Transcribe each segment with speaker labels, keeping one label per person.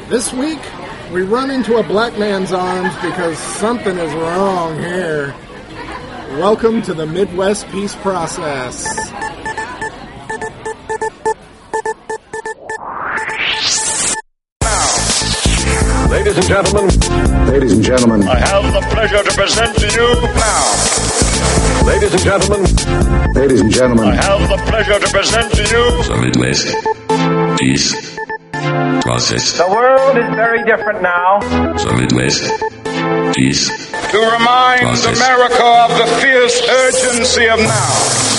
Speaker 1: This week, we run into a black man's arms because something is wrong here. Welcome to the Midwest Peace Process.
Speaker 2: Ladies and gentlemen,
Speaker 3: I have the pleasure to present to you now.
Speaker 2: ladies and gentlemen,
Speaker 3: I have the pleasure to present to you
Speaker 4: The Midwest Peace Process.
Speaker 5: The world is very different now.
Speaker 4: The Midwest Peace
Speaker 3: to remind
Speaker 4: Process.
Speaker 3: America of the fierce urgency of now.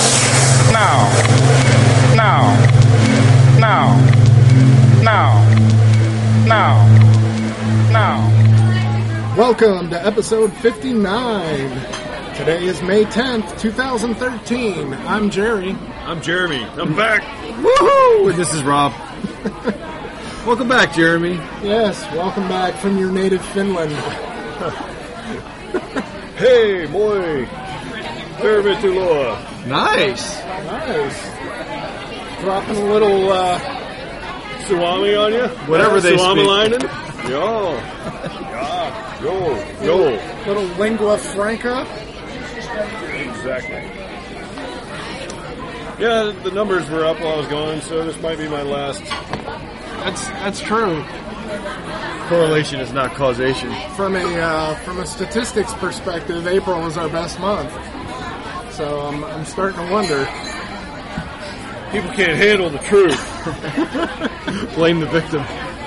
Speaker 1: Welcome to episode 59. Today is May 10th, 2013. I'm Jerry.
Speaker 6: I'm Jeremy. I'm back.
Speaker 1: Woohoo!
Speaker 6: This is Rob. Welcome back, Jeremy.
Speaker 1: Yes, welcome back from your native Finland.
Speaker 6: Hey, boy. Tervetuloa. Nice.
Speaker 1: Nice. Dropping a little,
Speaker 6: Suomi on you?
Speaker 1: Whatever they speak.
Speaker 6: Suomalainen? Yo. Yo.
Speaker 1: little lingua franca.
Speaker 6: Exactly. Yeah, the numbers were up while I was gone, so this might be my last.
Speaker 1: That's true.
Speaker 6: Correlation is not causation.
Speaker 1: From a statistics perspective, April is our best month. So I'm starting to wonder.
Speaker 6: People can't handle the truth. Blame the victim.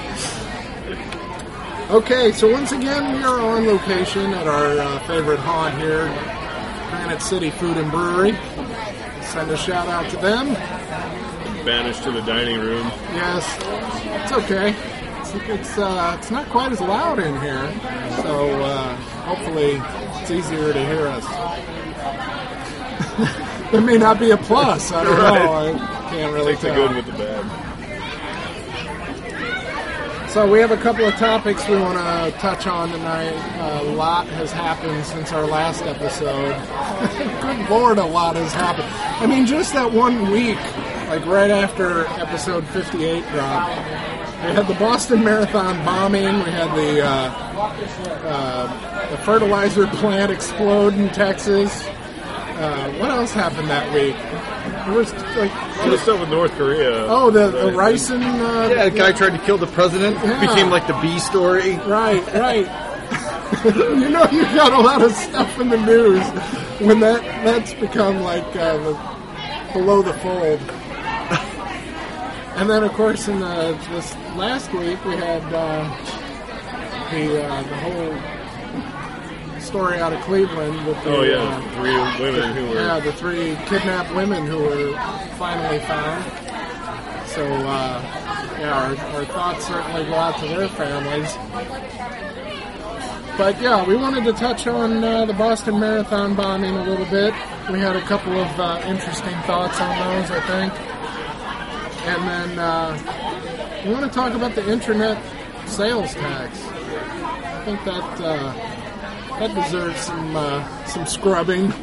Speaker 1: Okay, so once again, we are on location at our favorite haunt here, Granite City Food and Brewery. Send a shout out to them.
Speaker 6: Banished to the dining room.
Speaker 1: Yes, it's okay. It's not quite as loud in here, so hopefully it's easier to hear us. It may not be a plus. I don't know. I can't really
Speaker 6: Take the
Speaker 1: tell.
Speaker 6: good with the bad.
Speaker 1: So we have a couple of topics we want to touch on tonight. A lot has happened since our last episode. Good Lord, a lot has happened. I mean, just that 1 week, like right after episode 58 dropped, we had the Boston Marathon bombing. We had the fertilizer plant explode in Texas. What else happened that week? There was like
Speaker 6: All the stuff with North Korea.
Speaker 1: oh the ricin.
Speaker 6: Yeah, the guy tried to kill the president.
Speaker 1: Yeah.
Speaker 6: Became like the B story.
Speaker 1: Right. You know, you got a lot of stuff in the news when that's become like below the fold. And then, of course, in this last week we had the whole story out of Cleveland with the
Speaker 6: 3 women who were.
Speaker 1: the 3 kidnapped women who were finally found. So our thoughts certainly go out to their families. But yeah, we wanted to touch on the Boston Marathon bombing a little bit. We had a couple of interesting thoughts on those, I think. And then we want to talk about the internet sales tax. I think that deserves some scrubbing.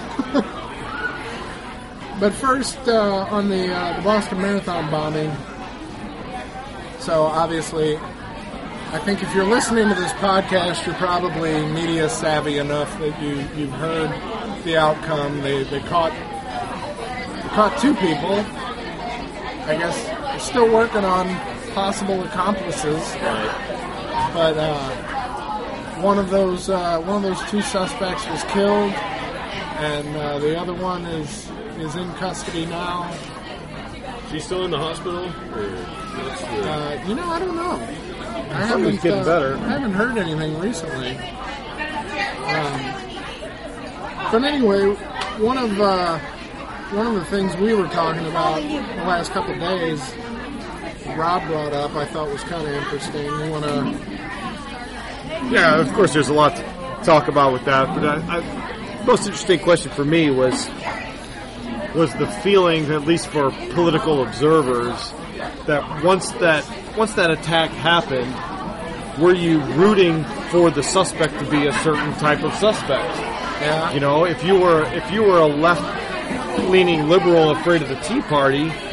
Speaker 1: But first, on the Boston Marathon bombing. So obviously, I think if you're listening to this podcast, you're probably media savvy enough that you've heard the outcome. They caught 2 people. I guess they're still working on possible accomplices. But one of those 2 suspects was killed, and the other one is in custody now.
Speaker 6: She's still in the hospital?
Speaker 1: I don't know.
Speaker 6: Something's getting better.
Speaker 1: I haven't heard anything recently. But anyway, one of the things we were talking about the last couple of days, Rob brought up, I thought was kind of interesting. You want to?
Speaker 6: Yeah, of course, there's a lot to talk about with that. But the most interesting question for me was the feeling, at least for political observers, that once that attack happened, were you rooting for the suspect to be a certain type of suspect?
Speaker 1: Yeah.
Speaker 6: You know, if you were a left-leaning liberal afraid of the Tea Party,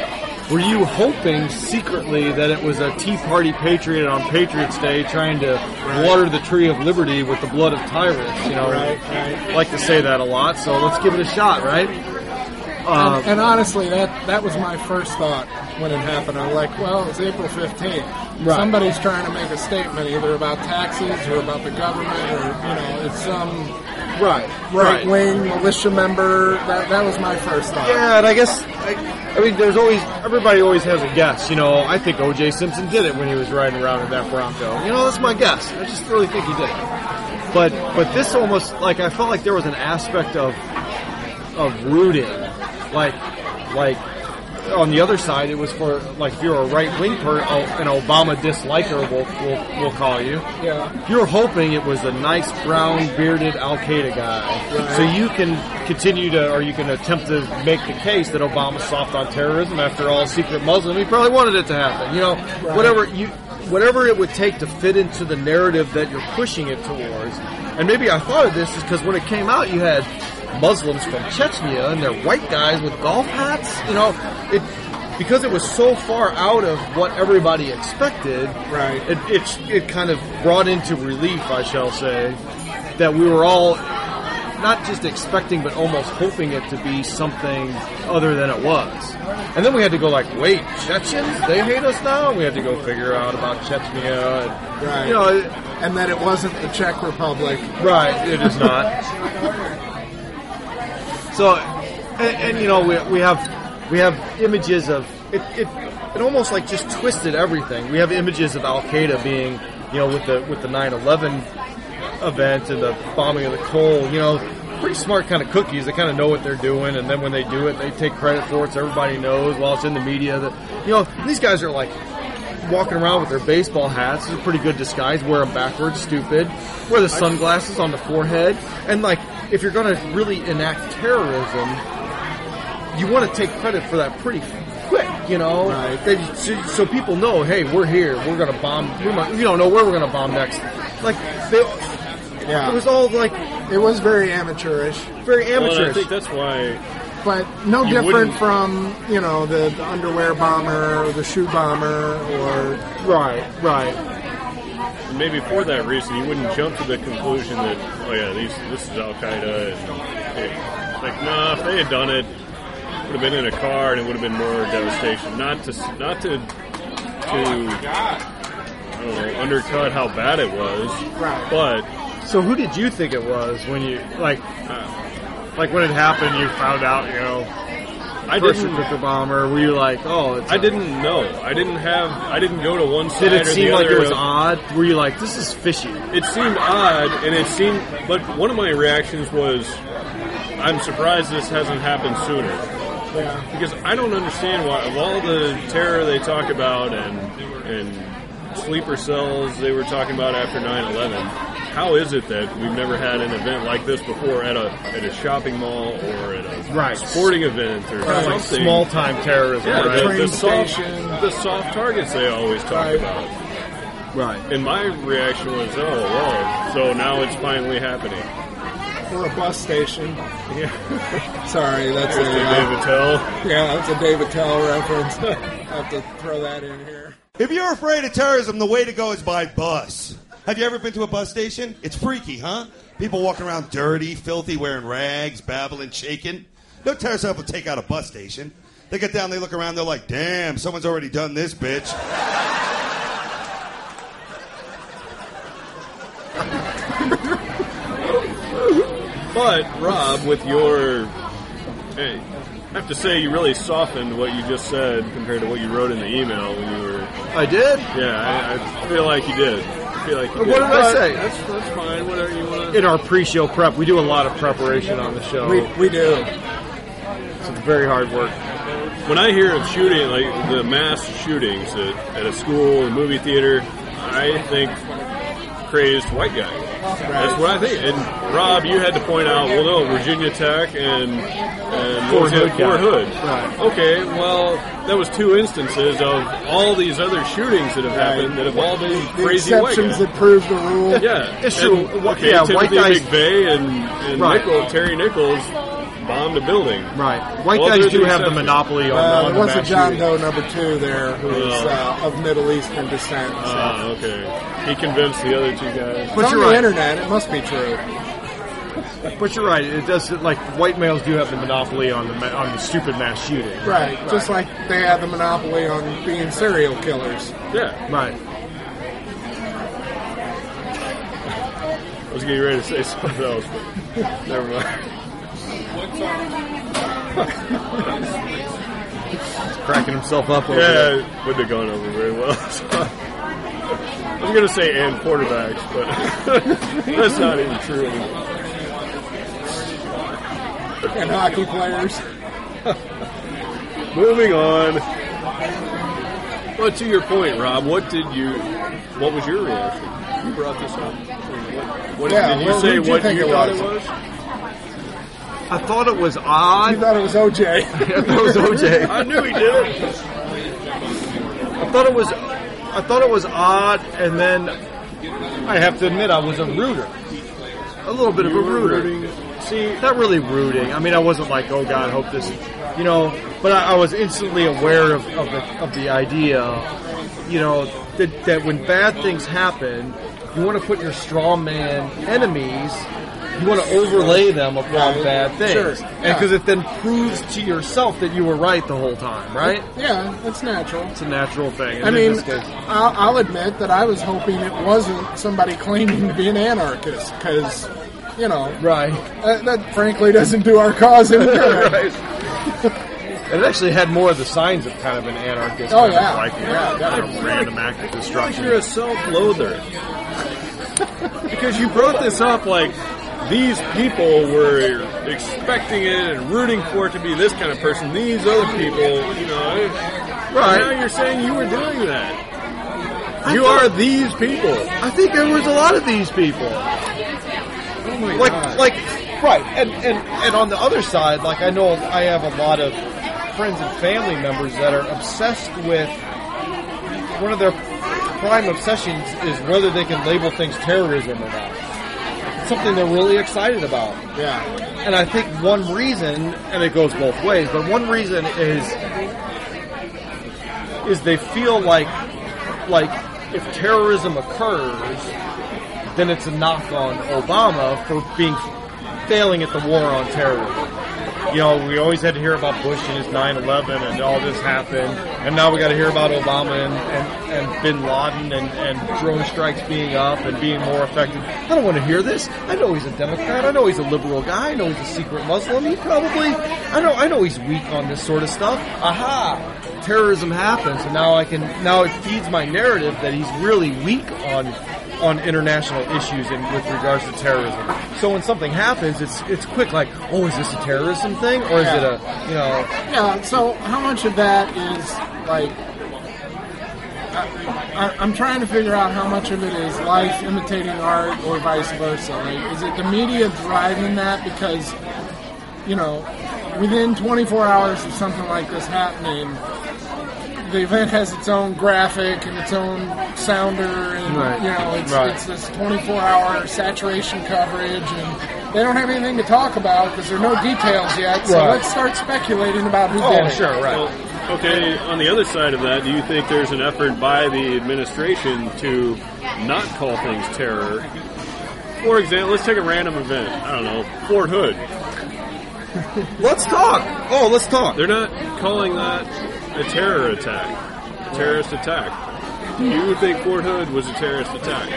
Speaker 6: were you hoping secretly that it was a Tea Party patriot on Patriots Day trying to water the tree of liberty with the blood of tyrants? You know, I like to say that a lot, so let's give it a shot, right?
Speaker 1: And honestly, that was my first thought when it happened. I'm like, well, it's April 15th. Right. Somebody's trying to make a statement either about taxes or about the government, or it's some right-wing militia member. That was my first thought.
Speaker 6: Yeah, and I guess everybody always has a guess. I think O.J. Simpson did it when he was riding around in that Bronco. That's my guess. I just really think he did it. But this almost, like, I felt like there was an aspect of rooting. Like on the other side, it was for, like, if you're a right-wing an Obama disliker, we'll call you.
Speaker 1: Yeah.
Speaker 6: You're hoping it was a nice, brown, bearded Al-Qaeda guy. Right. So you can continue you can attempt to make the case that Obama's soft on terrorism. After all, secret Muslim, he probably wanted it to happen. Whatever it would take to fit into the narrative that you're pushing it towards. And maybe I thought of this is because when it came out, you had Muslims from Chechnya and they're white guys with golf hats. Because it was so far out of what everybody expected.
Speaker 1: Right.
Speaker 6: It kind of brought into relief, I shall say, that we were all not just expecting but almost hoping it to be something other than it was. And then we had to go like, wait, Chechens? They hate us now? And we had to go figure out about Chechnya.
Speaker 1: And, and that it wasn't the Czech Republic.
Speaker 6: Right, it is not. So, and we have images of it almost like just twisted everything. We have images of Al-Qaeda being, with the 9/11 event and the bombing of the Cole, pretty smart kind of cookies. They kind of know what they're doing, and then when they do it, they take credit for it so everybody knows while it's in the media that, these guys are like walking around with their baseball hats. It's a pretty good disguise. Wear them backwards, stupid. Wear the sunglasses on the forehead. And, like, if you're going to really enact terrorism, you want to take credit for that pretty quick, Right. So people know, hey, we're here. We're going to bomb. We don't know where we're going to bomb next. Like, it was all, like...
Speaker 1: It was very amateurish.
Speaker 6: Very amateurish.
Speaker 7: Well, I think that's why...
Speaker 1: But no different from, the underwear bomber or the shoe bomber or...
Speaker 6: Right.
Speaker 7: And maybe for that reason, you wouldn't jump to the conclusion that, this is Al-Qaeda. If they had done it, would have been in a car and it would have been more devastation. Not to I don't know, undercut how bad it was.
Speaker 1: Right.
Speaker 7: But...
Speaker 6: So who did you think it was when you, like when it happened, you found out,
Speaker 7: I didn't
Speaker 6: with the bomber. Were you like, oh?
Speaker 7: I didn't know. I didn't go to one side.
Speaker 6: Did it
Speaker 7: or
Speaker 6: seem
Speaker 7: the
Speaker 6: like
Speaker 7: other.
Speaker 6: It was odd? Were you like, this is fishy?
Speaker 7: It seemed odd, but one of my reactions was, I'm surprised this hasn't happened sooner.
Speaker 1: Yeah.
Speaker 7: Because I don't understand why, of all the terror they talk about and sleeper cells they were talking about after 9/11. How is it that we've never had an event like this before at a shopping mall or at a sporting event or something?
Speaker 6: Like small-time terrorism,
Speaker 7: right? The soft targets they always talk about.
Speaker 6: Right.
Speaker 7: And my reaction was, so now it's finally happening.
Speaker 1: Or a bus station.
Speaker 7: Yeah.
Speaker 1: Sorry, that's
Speaker 7: Dave Attell.
Speaker 1: Yeah, that's a Dave Attell reference. I have to throw that in here.
Speaker 8: If you're afraid of terrorism, the way to go is by bus. Have you ever been to a bus station? It's freaky, huh? People walking around dirty, filthy, wearing rags, babbling, shaking. No terrorist ever take out a bus station. They get down, they look around, they're like, damn, someone's already done this, bitch.
Speaker 7: But, Rob, with your... Hey, I have to say you really softened what you just said compared to what you wrote in the email when you were...
Speaker 6: I did?
Speaker 7: Yeah, I feel like you did.
Speaker 6: What did I say?
Speaker 7: That's fine. Whatever you want to...
Speaker 6: In our pre-show prep, we do a lot of preparation on the show.
Speaker 1: We do.
Speaker 6: It's very hard work.
Speaker 7: When I hear of shooting, like the mass shootings at a school, a movie theater, I think crazed white guy. That's what I think. And Rob, you had to point out, well, no, Virginia Tech and Fort Hood.
Speaker 6: Right.
Speaker 7: Okay, well, that was two instances of all these other shootings that have happened that have all been crazy white guys.
Speaker 1: The exceptions that prove the rule.
Speaker 7: Yeah,
Speaker 6: it's true.
Speaker 7: Okay, Timothy
Speaker 6: white guys,
Speaker 7: McVeigh and
Speaker 6: right.
Speaker 7: Terry Nichols, bombed a building.
Speaker 6: Right. White
Speaker 7: Well,
Speaker 6: guys
Speaker 7: there's
Speaker 6: do
Speaker 7: the
Speaker 6: have the
Speaker 7: exception.
Speaker 6: monopoly on
Speaker 1: There
Speaker 6: the
Speaker 1: was a
Speaker 6: mass
Speaker 1: John
Speaker 6: shooting.
Speaker 1: Doe number 2 there who is of Middle Eastern descent. So.
Speaker 7: Okay. He convinced the other two guys.
Speaker 1: But it's on
Speaker 6: you're
Speaker 1: the
Speaker 6: right.
Speaker 1: internet. It must be true.
Speaker 6: But you're right. It does like white males do have the monopoly on the stupid mass shooting.
Speaker 1: Right. Just like they have the monopoly on being serial killers.
Speaker 7: Yeah.
Speaker 6: Right.
Speaker 7: I was getting ready to say something else, but never mind.
Speaker 6: Cracking himself up over
Speaker 7: Yeah,
Speaker 6: there.
Speaker 7: it wouldn't have gone over very well. So. I was going to say and quarterbacks, but that's not even true anymore.
Speaker 1: And hockey players.
Speaker 7: Moving on. Well, to your point, Rob, what was your reaction? You brought this up. What
Speaker 1: Yeah,
Speaker 7: did you
Speaker 1: what
Speaker 7: say
Speaker 1: did you
Speaker 7: what
Speaker 1: think
Speaker 7: you
Speaker 1: it
Speaker 7: thought
Speaker 1: was?
Speaker 7: it was?
Speaker 6: I thought it was odd.
Speaker 1: You thought it was OJ.
Speaker 6: I thought it was OJ.
Speaker 7: I knew he did it.
Speaker 6: I thought it was odd, and then I have to admit I was a rooter. A little bit of a rooter. See, not really rooting. I mean, I wasn't like, oh God, I hope this, but I was instantly aware of the idea, that when bad things happen, you want to put your straw man enemies, you want to overlay them upon bad things.
Speaker 1: Sure.
Speaker 6: Because it then proves to yourself that you were right the whole time, right?
Speaker 1: Yeah, it's natural.
Speaker 6: It's a natural thing.
Speaker 1: I
Speaker 6: And in
Speaker 1: mean,
Speaker 6: this case,
Speaker 1: I'll admit that I was hoping it wasn't somebody claiming to be an anarchist, because,
Speaker 6: right.
Speaker 1: that frankly doesn't do our cause any good.
Speaker 6: Right. It actually had more of the signs of kind of an anarchist.
Speaker 1: Oh,
Speaker 6: kind
Speaker 1: yeah.
Speaker 6: of like kind of random act of destruction.
Speaker 7: You're a self-loather. Because you brought this up like these people were expecting it and rooting for it to be this kind of person. These other people,
Speaker 6: Right.
Speaker 7: Now you're saying you were doing that. You are these people.
Speaker 6: I think there was a lot of these people.
Speaker 7: Oh my God.
Speaker 6: Right. And on the other side, like I know I have a lot of friends and family members that are obsessed with, one of their prime obsessions is whether they can label things terrorism or not. It's something they're really excited about.
Speaker 1: Yeah.
Speaker 6: And I think one reason, and it goes both ways, but one reason is they feel like if terrorism occurs, then it's a knock on Obama for failing at the war on terrorism. We always had to hear about Bush and his 9/11 and all this happened, and now we got to hear about Obama and Bin Laden and drone strikes being up and being more effective. I don't want to hear this. I know he's a Democrat. I know he's a liberal guy. I know he's a secret Muslim. I know he's weak on this sort of stuff. Aha! Terrorism happens, and now it feeds my narrative that he's really weak on international issues with regards to terrorism. So when something happens, it's quick, like, oh, is this a terrorism thing? Or is it a,
Speaker 1: Yeah, so how much of that is, like, I'm trying to figure out how much of it is life imitating art or vice versa. Like, is it the media driving that because, within 24 hours of something like this happening, the event has its own graphic and its own sounder, and it's this 24-hour saturation coverage, and they don't have anything to talk about because there are no details yet. So let's start speculating about who did it.
Speaker 6: Sure, right.
Speaker 7: Well, okay, on the other side of that, do you think there's an effort by the administration to not call things terror? For example, let's take a random event. I don't know, Fort Hood.
Speaker 6: Let's talk. Oh, let's talk.
Speaker 7: They're not calling that a terror attack, a terrorist attack. Do you think Fort Hood was a terrorist attack?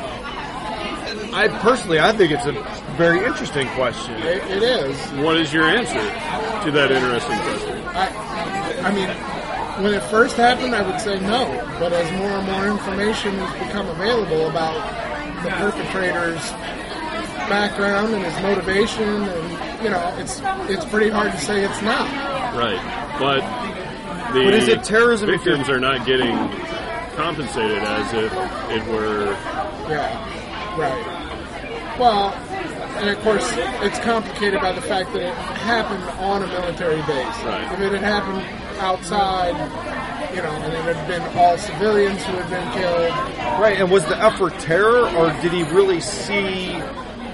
Speaker 6: I think it's a very interesting question.
Speaker 1: It is.
Speaker 7: What is your answer to that interesting question?
Speaker 1: I mean, when it first happened, I would say no. But as more and more information has become available about the perpetrator's background and his motivation, and it's pretty hard to say it's not.
Speaker 7: Right, but
Speaker 6: is it terrorism?
Speaker 7: Victims are not getting compensated as if it were.
Speaker 1: Yeah, right. Well, and of course, it's complicated by the fact that it happened on a military base.
Speaker 7: Right.
Speaker 1: If it had happened outside, and it had been all civilians who had been killed.
Speaker 6: Right, and was the effort terror, or did he really see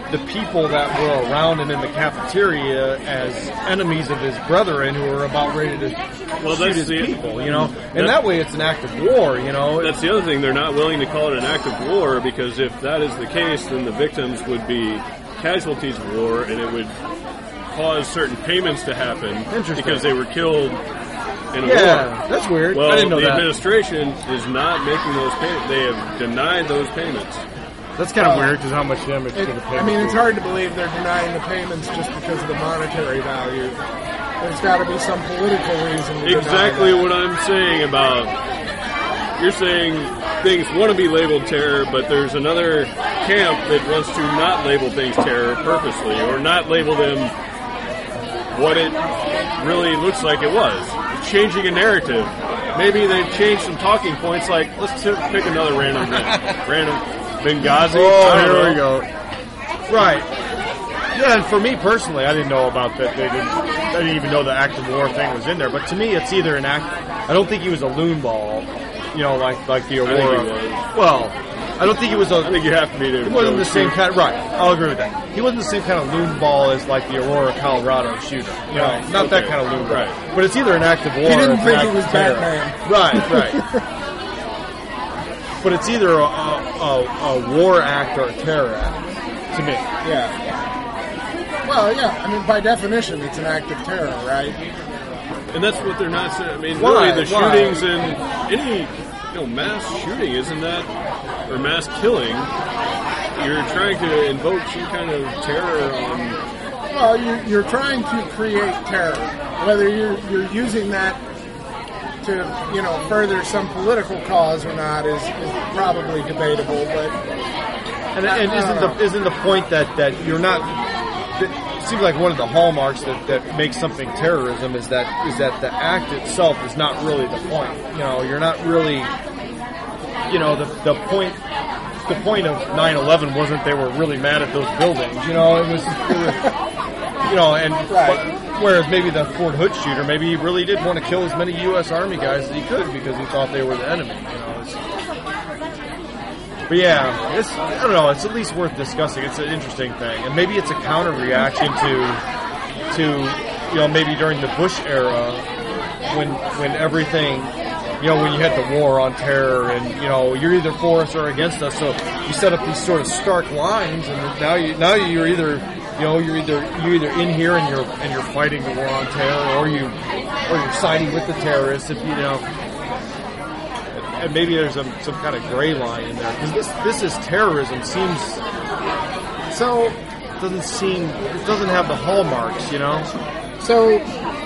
Speaker 6: the people that were around him in the cafeteria as enemies of his brethren who were about ready to shoot his people, you know? And that way it's an act of war, you know?
Speaker 7: That's the other thing. They're not willing to call it an act of war because if that is the case, then the victims would be casualties of war and it would cause certain payments to happen because they were killed in a war.
Speaker 6: That's weird.
Speaker 7: Well,
Speaker 6: I didn't know
Speaker 7: the
Speaker 6: that.
Speaker 7: administration is not making those payments. They have denied those payments.
Speaker 6: That's kind of weird because how much damage could have paid?
Speaker 1: I mean, it's hard to believe they're denying the payments just because of the monetary value. There's got to be some political reason to
Speaker 7: Exactly
Speaker 1: deny that.
Speaker 7: what I'm saying about... You're saying things want to be labeled terror, but there's another camp that wants to not label things terror purposely or not label them what it really looks like it was. It's changing a narrative. Maybe they've changed some talking points like, let's pick another random Benghazi.
Speaker 6: Oh, here we go. Right. Yeah, and for me personally, I didn't know about that. I didn't even know the active war thing was in there. But to me, it's either an act. I don't think he was a loon ball, you know, like the Aurora.
Speaker 7: I think he was.
Speaker 6: Well, I don't think he was.
Speaker 7: I think you have to be.
Speaker 6: He wasn't the same kind. Right. I'll agree with that. He wasn't the same kind of loon ball as like the Aurora, Colorado shooter. You know, not that kind of loon ball.
Speaker 7: Right.
Speaker 6: But it's either an act of war.
Speaker 1: He didn't
Speaker 6: or it's
Speaker 1: think
Speaker 6: an
Speaker 1: he
Speaker 6: act
Speaker 1: was
Speaker 6: of terror.
Speaker 1: Batman.
Speaker 6: Right. But it's either a war act or a terror act, to me.
Speaker 1: Yeah. Well, yeah. I mean, by definition, it's an act of terror, right?
Speaker 7: And that's what they're not saying. I mean,
Speaker 1: Why?
Speaker 7: really, the shootings and any mass shooting, isn't that, or mass killing, you're trying to invoke some kind of terror on...
Speaker 1: Well, you're trying to create terror. Whether you're using that to, further some political cause or not is probably debatable, but...
Speaker 6: And isn't the point that you're not... It seems like one of the hallmarks that makes something terrorism is that the act itself is not really the point. You're not really... The point of 9/11 wasn't they were really mad at those buildings. It was
Speaker 1: right.
Speaker 6: Whereas maybe the Fort Hood shooter, maybe he really did want to kill as many U.S. Army guys as he could because he thought they were the enemy. But yeah, I don't know. It's at least worth discussing. It's an interesting thing, and maybe it's a counter reaction to maybe during the Bush era when everything. When you had the war on terror, and you're either for us or against us, so you set up these sort of stark lines, and now you're either you're either in here and you're fighting the war on terror, or you're siding with the terrorists, and maybe there's some kind of gray line in there because this is terrorism. It doesn't have the hallmarks,
Speaker 1: So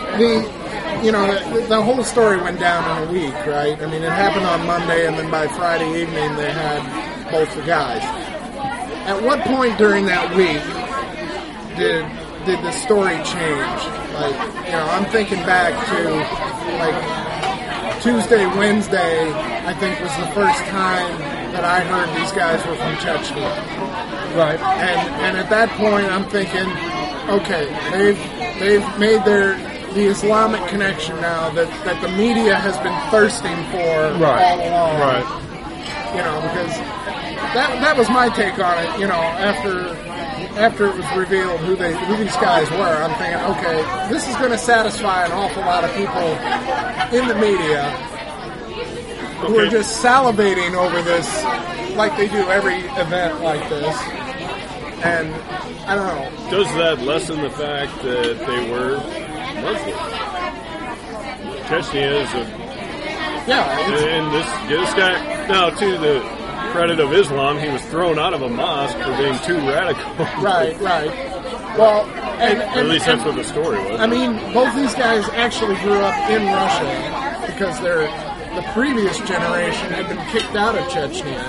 Speaker 1: the whole story went down in a week, right? I mean, it happened on Monday, and then by Friday evening, they had both the guys. At what point during that week did the story change? Like, I'm thinking back to, like, Tuesday, Wednesday, I think was the first time that I heard these guys were from Chechnya.
Speaker 6: Right.
Speaker 1: And at that point, I'm thinking, okay, they've made the Islamic connection now that the media has been thirsting for all along.
Speaker 6: Right.
Speaker 1: Because that was my take on it. After it was revealed who these guys were, I'm thinking, okay, this is going to satisfy an awful lot of people in the media who are just salivating over this, like they do every event like this. And I don't know.
Speaker 7: Does that lessen the fact that they were Muslim? Chechnya is and this guy, now to the credit of Islam, he was thrown out of a mosque for being too radical.
Speaker 1: Right. Well,
Speaker 7: at least that's what the story was.
Speaker 1: I mean, both these guys actually grew up in Russia because the previous generation had been kicked out of Chechnya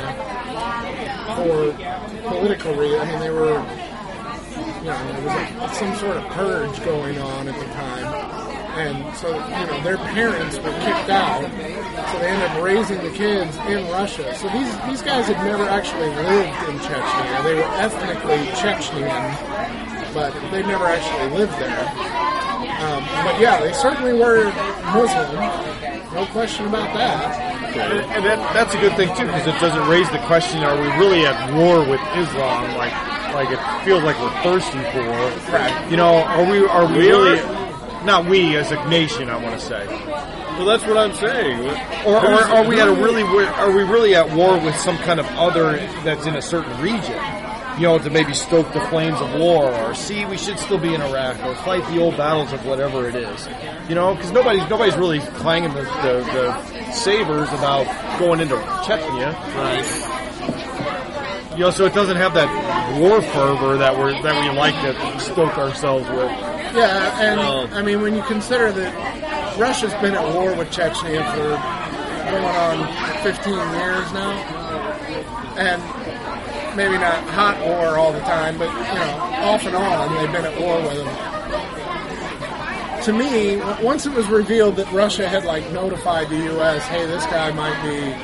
Speaker 1: for political reasons. I mean, they were, there was some sort of purge going on at the time. And so, their parents were kicked out, so they ended up raising the kids in Russia. So these guys had never actually lived in Chechnya. They were ethnically Chechnyan, but they never actually lived there. But yeah, they certainly were Muslim, no question about that.
Speaker 7: Okay.
Speaker 6: And that's a good thing too, because it doesn't raise the question: are we really at war with Islam? Like it feels like we're thirsty for.
Speaker 1: Right.
Speaker 6: You know, are we
Speaker 7: We
Speaker 6: really?
Speaker 7: are?
Speaker 6: Not we as a nation, I want to say.
Speaker 7: Well, that's what I'm saying.
Speaker 6: Or are we are we really at war with some kind of other that's in a certain region? You know, to maybe stoke the flames of war, or see, we should still be in Iraq, or fight the old battles of whatever it is. You know, because nobody's really clanging the sabers about going into Chechnya.
Speaker 1: Right.
Speaker 6: You know, so it doesn't have that war fervor that we like to stoke ourselves with.
Speaker 1: Yeah, and I mean, when you consider that Russia's been at war with Chechnya for going on 15 years now, and maybe not hot war all the time, but, you know, off and on, they've been at war with them. To me, once it was revealed that Russia had, like, notified the U.S., hey, this guy might be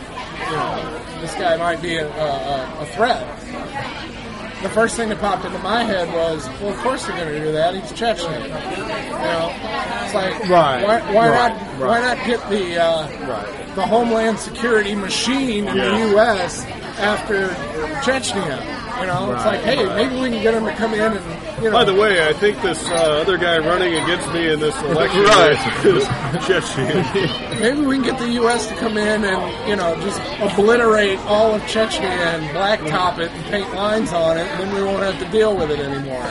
Speaker 1: a threat, the first thing that popped into my head was, well, of course they're going to do that. He's Chechen. You know, it's like, why not get the Homeland Security machine in the U.S. after Chechnya? You know, it's like, hey, maybe we can get them to come in and, you know.
Speaker 7: By the way, I think this other guy running against me in this election is Chechen.
Speaker 1: Maybe we can get the U.S. to come in and, you know, just obliterate all of Chechnya and blacktop it and paint lines on it, and then we won't have to deal with it anymore.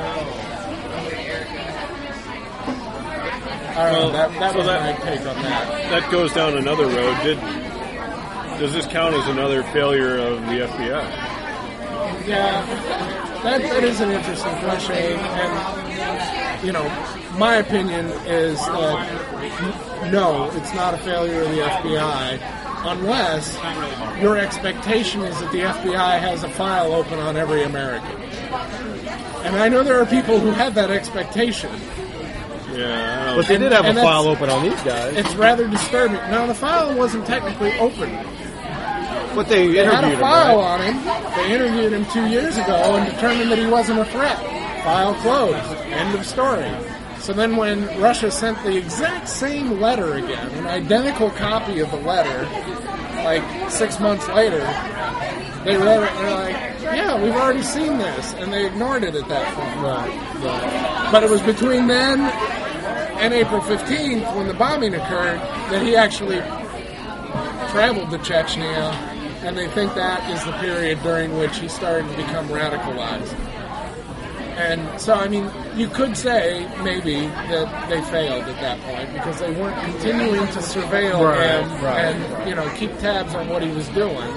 Speaker 1: I don't know, that was my take on that.
Speaker 7: That goes down another road. Does this count as another failure of the FBI?
Speaker 1: Yeah, that is an interesting question, and, you know, my opinion is that no, it's not a failure of the FBI, unless your expectation is that the FBI has a file open on every American. And I know there are people who have that expectation.
Speaker 7: Yeah,
Speaker 6: but they did have a file open on these guys.
Speaker 1: It's rather disturbing. Now, the file wasn't technically open.
Speaker 6: But they
Speaker 1: had a file on him. They interviewed him 2 years ago and determined that he wasn't a threat. File closed. End of story. So then when Russia sent the exact same letter again, an identical copy of the letter, like 6 months later, they read it and they're like, yeah, we've already seen this. And they ignored it at that point.
Speaker 6: Right.
Speaker 1: But it was between then and April 15th, when the bombing occurred, that he actually traveled to Chechnya. And they think that is the period during which he started to become radicalized. And so, I mean, you could say maybe that they failed at that point because they weren't continuing to surveil him and, you know, keep tabs on what he was doing.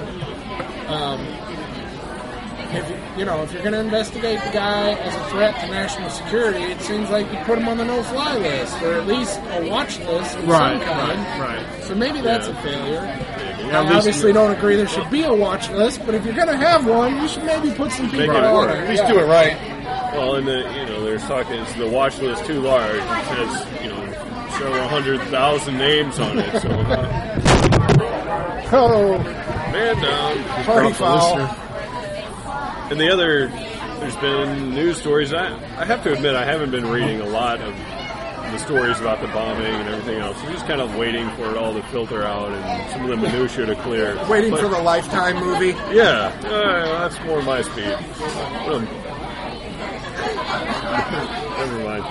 Speaker 1: If you're going to investigate the guy as a threat to national security, it seems like you put him on the no-fly list or at least a watch list of some kind.
Speaker 6: Right.
Speaker 1: So maybe that's a failure. I obviously don't agree there should be a watch list, but if you're going to have one, you should maybe put some people on it.
Speaker 6: At least do it right.
Speaker 7: Well, and there's talking, is the watch list too large? It says, several 100,000 names on it. So, man down.
Speaker 1: Party foul.
Speaker 7: And there's been news stories. I have to admit, I haven't been reading a lot of the stories about the bombing and everything else. I'm just kind of waiting for it all to filter out and some of the minutia to clear.
Speaker 1: Waiting for the Lifetime movie?
Speaker 7: Yeah, that's more my speed. Never mind.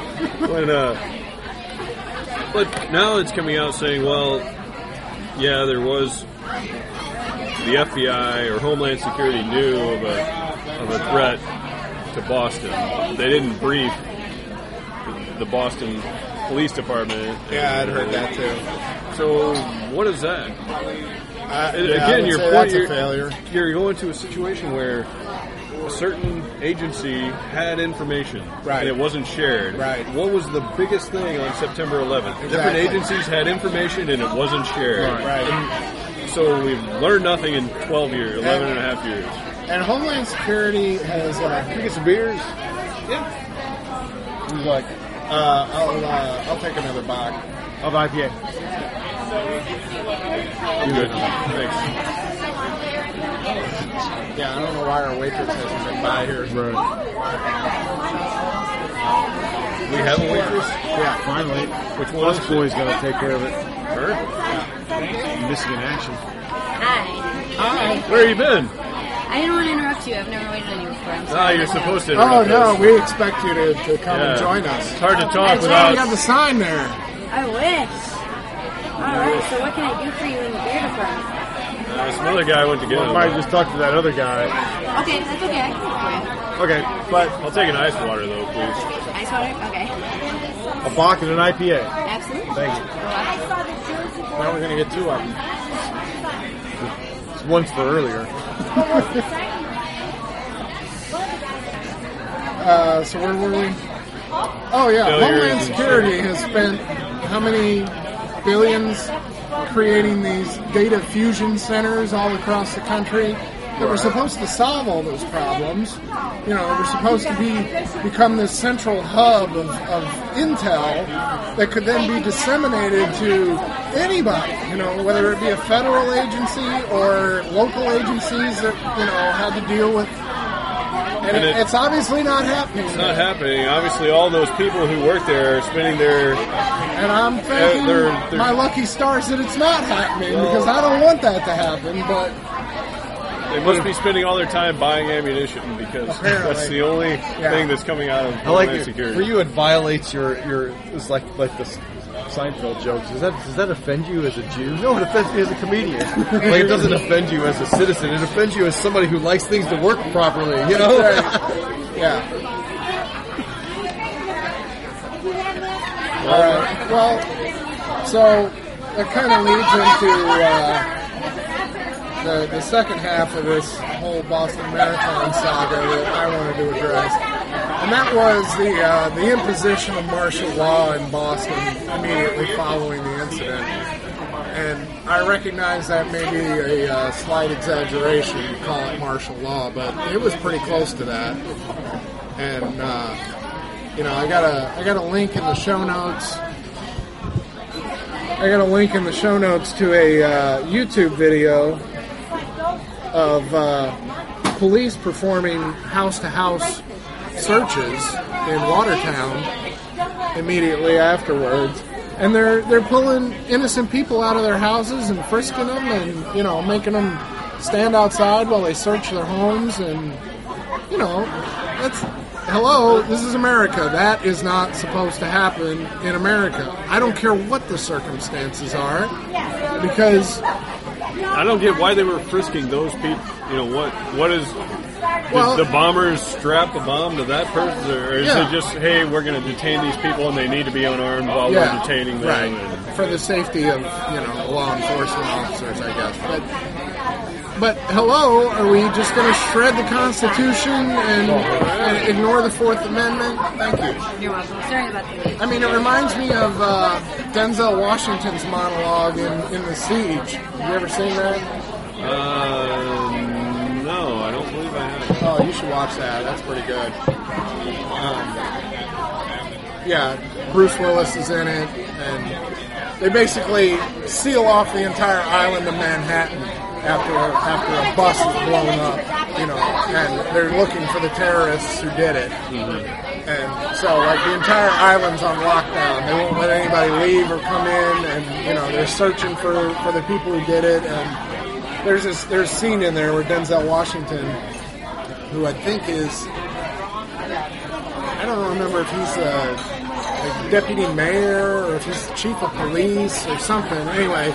Speaker 7: But now it's coming out saying, well, yeah, there was the FBI or Homeland Security knew of a threat to Boston. They didn't brief the Boston Police Department.
Speaker 1: Yeah, I'd heard that too.
Speaker 7: So, what is that?
Speaker 1: Again, that's a failure.
Speaker 7: You're going to a situation where a certain agency had information,
Speaker 1: right,
Speaker 7: and it wasn't shared.
Speaker 1: Right.
Speaker 7: What was the biggest thing on September 11th?
Speaker 1: Exactly.
Speaker 7: Different agencies had information, and it wasn't shared.
Speaker 1: Right.
Speaker 7: And so we've learned nothing in 11 and a half years.
Speaker 1: And Homeland Security has...
Speaker 6: Can we get some beers?
Speaker 1: Yeah.
Speaker 6: He's like...
Speaker 1: I'll take another box
Speaker 6: of IPA.
Speaker 7: I'm good. Thanks.
Speaker 1: Yeah, I don't know why our waitress hasn't been by here.
Speaker 6: Right.
Speaker 7: We have a waitress?
Speaker 6: Yeah, finally.
Speaker 7: Which one?
Speaker 6: This boy's going to take care of it.
Speaker 7: Her?
Speaker 6: No. missing in action.
Speaker 9: Hi.
Speaker 7: Where have you been?
Speaker 9: I didn't want to interrupt you. I've never waited on you before. I'm
Speaker 7: No,
Speaker 9: sorry.
Speaker 7: you're supposed to
Speaker 1: Oh,
Speaker 7: interrupt
Speaker 1: no,
Speaker 7: us.
Speaker 1: we expect you to come and join us.
Speaker 7: It's hard to talk
Speaker 1: Oh,
Speaker 7: without...
Speaker 1: you got the sign there.
Speaker 9: I wish. All right, so what can I do for you in the beer department?
Speaker 7: some other guy went to get
Speaker 6: I
Speaker 7: him.
Speaker 6: might just talk to that other guy.
Speaker 9: Okay, that's okay. I can do it for you.
Speaker 6: Okay, but
Speaker 7: I'll take an ice water, though, please.
Speaker 9: Ice water? Okay.
Speaker 6: a Bach and an IPA.
Speaker 9: Absolutely.
Speaker 6: Thank you.
Speaker 1: Now we're going to get two of them.
Speaker 6: It's one's for earlier.
Speaker 1: So where were we? Oh, yeah.
Speaker 7: Failure
Speaker 1: Homeland
Speaker 7: is
Speaker 1: Security has spent how many billions creating these data fusion centers all across the country that were supposed to solve all those problems. You know, they were supposed to become this central hub of intel that could then be disseminated to anybody, you know, whether it be a federal agency or local agencies that, you know, had to deal with. And it's obviously not happening.
Speaker 7: It's not happening. Obviously, all those people who work there are spending their...
Speaker 1: And I'm thinking
Speaker 7: they're-
Speaker 1: my lucky stars that it's not happening because I don't want that to happen, but...
Speaker 7: They must be spending all their time buying ammunition because
Speaker 1: Apparently.
Speaker 7: that's the only thing that's coming out of
Speaker 6: I like
Speaker 7: Homeland
Speaker 6: it.
Speaker 7: Security.
Speaker 6: For you, it violates your. It's like the Seinfeld jokes. Does that offend you as a Jew? No, it offends me as a comedian. Like, it doesn't offend you as a citizen. It offends you as somebody who likes things to work properly. You know?
Speaker 1: Yeah. All right. Well, so that kind of leads into the second half of this whole Boston Marathon saga that I wanted to address, and that was the imposition of martial law in Boston immediately following the incident. And I recognize that may be a slight exaggeration to call it martial law, but it was pretty close to that. And you know, I got a link in the show notes. I got a link in the show notes to a YouTube video of police performing house-to-house searches in Watertown immediately afterwards, and they're pulling innocent people out of their houses and frisking them, and you know, making them stand outside while they search their homes, and you know, hello, this is America. That is not supposed to happen in America. I don't care what the circumstances are, because
Speaker 7: I don't get why they were frisking those people. You know, what is...
Speaker 1: Well,
Speaker 7: did the bombers strap a bomb to that person? Or is
Speaker 1: Yeah.
Speaker 7: it just, hey, we're going to detain these people and they need to be unarmed while we're detaining them?
Speaker 1: right,
Speaker 7: And,
Speaker 1: for the safety of, you know, law enforcement officers, I guess. But hello, are we just going to shred the Constitution and ignore the Fourth Amendment? Thank you.
Speaker 9: You're welcome. Sorry about the wait.
Speaker 1: I mean, it reminds me of Denzel Washington's monologue in The Siege. Have you ever seen that?
Speaker 7: no, I don't believe I have.
Speaker 1: Oh, you should watch that. That's pretty good. Yeah, Bruce Willis is in it, and they basically seal off the entire island of Manhattan after a bus is blown up, you know, and they're looking for the terrorists who did it. And so, like, the entire island's on lockdown. They won't let anybody leave or come in, and, you know, they're searching for the people who did it. And there's a scene in there where Denzel Washington, who I think is, I don't remember if he's a deputy mayor or if he's chief of police or something. Anyway,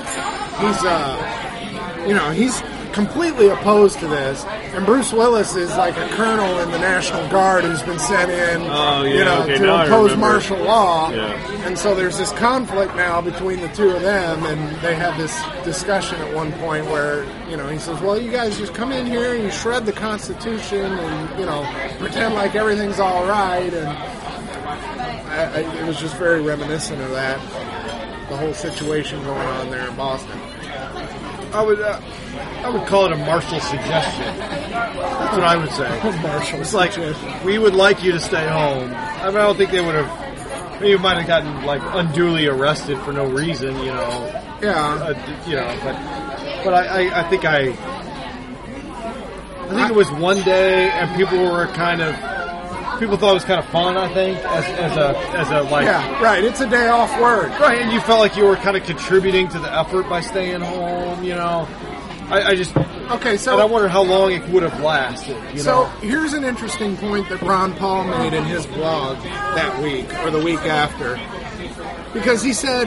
Speaker 1: he's completely opposed to this, and Bruce Willis is like a colonel in the National Guard who's been sent in, to impose martial law.
Speaker 7: Yeah.
Speaker 1: And so there's this conflict now between the two of them, and they have this discussion at one point where, you know, he says, well, you guys just come in here and you shred the Constitution and, you know, pretend like everything's all right. And it was just very reminiscent of that, the whole situation going on there in Boston.
Speaker 6: I would call it a martial suggestion. That's what I would say.
Speaker 1: Martial
Speaker 6: It's like,
Speaker 1: suggestion.
Speaker 6: we would like you to stay home. I mean, I don't think they would have. Maybe might have gotten like unduly arrested for no reason, you know.
Speaker 1: Yeah.
Speaker 6: But I think it was one day, and people people thought it was kind of fun, I think, as a like...
Speaker 1: Yeah, right. It's a day off work.
Speaker 6: Right, and you felt like you were kind of contributing to the effort by staying home, you know. I just...
Speaker 1: Okay, so...
Speaker 6: And I wonder how long it would have lasted, you know.
Speaker 1: Here's an interesting point that Ron Paul made in his blog that week, or the week after. Because he said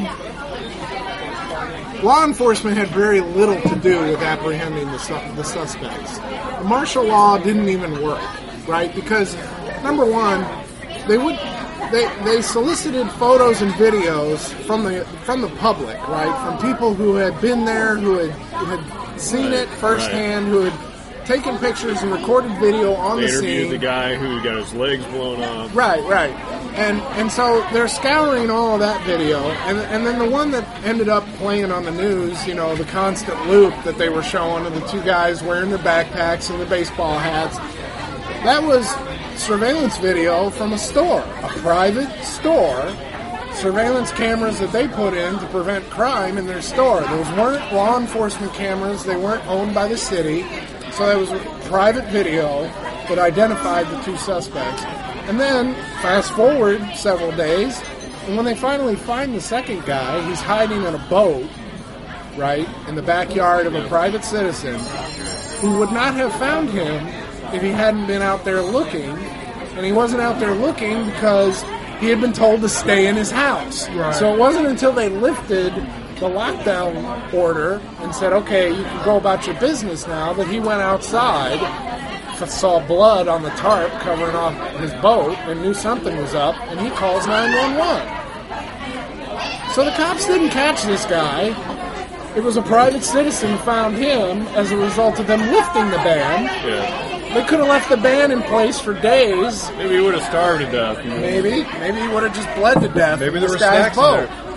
Speaker 1: law enforcement had very little to do with apprehending the suspects. The martial law didn't even work, right? Because, number one, they solicited photos and videos from the public, right? From people who had been there, who had seen it firsthand, who had taken pictures and recorded video on the scene.
Speaker 7: They interviewed the guy who got his legs blown off.
Speaker 1: Right. And so they're scouring all of that video, and then the one that ended up playing on the news, you know, the constant loop that they were showing of the two guys wearing their backpacks and the baseball hats, that was surveillance video from a store, a private store, surveillance cameras that they put in to prevent crime in their store. Those weren't law enforcement cameras, they weren't owned by the city, so that was a private video that identified the two suspects. And then, fast forward several days, and when they finally find the second guy, he's hiding in a boat, right, in the backyard of a private citizen, who would not have found him if he hadn't been out there looking. And he wasn't out there looking because he had been told to stay in his house.
Speaker 6: Right.
Speaker 1: So it wasn't until they lifted the lockdown order and said, okay, you can go about your business now, that he went outside, saw blood on the tarp covering off his boat, and knew something was up, and he calls 911. So the cops didn't catch this guy. It was a private citizen who found him as a result of them lifting the ban.
Speaker 7: Yeah.
Speaker 1: They could have left the ban in place for days.
Speaker 7: Maybe he would have starved to death. You know?
Speaker 1: Maybe he would have just bled to death.
Speaker 6: Maybe there
Speaker 1: this
Speaker 6: were
Speaker 1: guy's
Speaker 6: snacks in
Speaker 1: boat.
Speaker 6: there.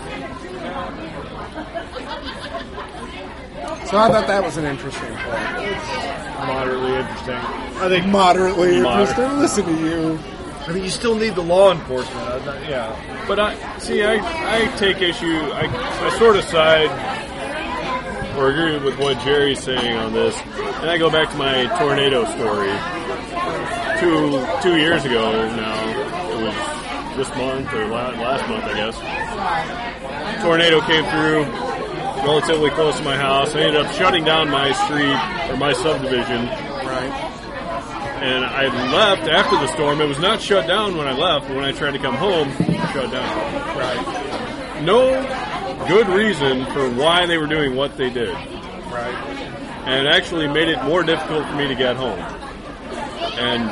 Speaker 1: So I thought that was an interesting point.
Speaker 7: Moderately interesting.
Speaker 6: I think
Speaker 1: Moderately interesting. Listen to you.
Speaker 6: I mean, you still need the law enforcement. Yeah.
Speaker 7: But I take issue. I sort of side or agree with what Jerry's saying on this, and I go back to my tornado story. Two years ago now, it was this month or last month, I guess. Tornado came through relatively close to my house. I ended up shutting down my street or my subdivision.
Speaker 1: Right.
Speaker 7: And I left after the storm. It was not shut down when I left, but when I tried to come home, shut down.
Speaker 1: Right.
Speaker 7: No good reason for why they were doing what they did.
Speaker 1: Right.
Speaker 7: And it actually made it more difficult for me to get home. And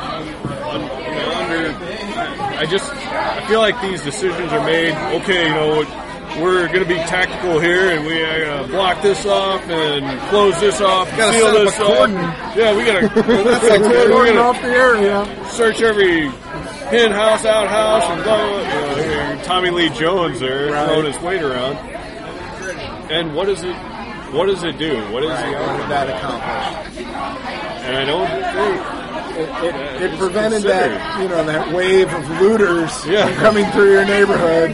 Speaker 7: I feel like these decisions are made, okay, you know, we're going to be tactical here, and we block this off and close this off, seal this off. Yeah, we got to
Speaker 1: cordon off the area.
Speaker 7: Search every in house, outhouse, and blah, blah, blah. Tommy Lee Jones there throwing his weight around. And what does it do? What does
Speaker 1: did that accomplish?
Speaker 7: And I don't think
Speaker 1: it prevented that wave of looters from coming through your neighborhood.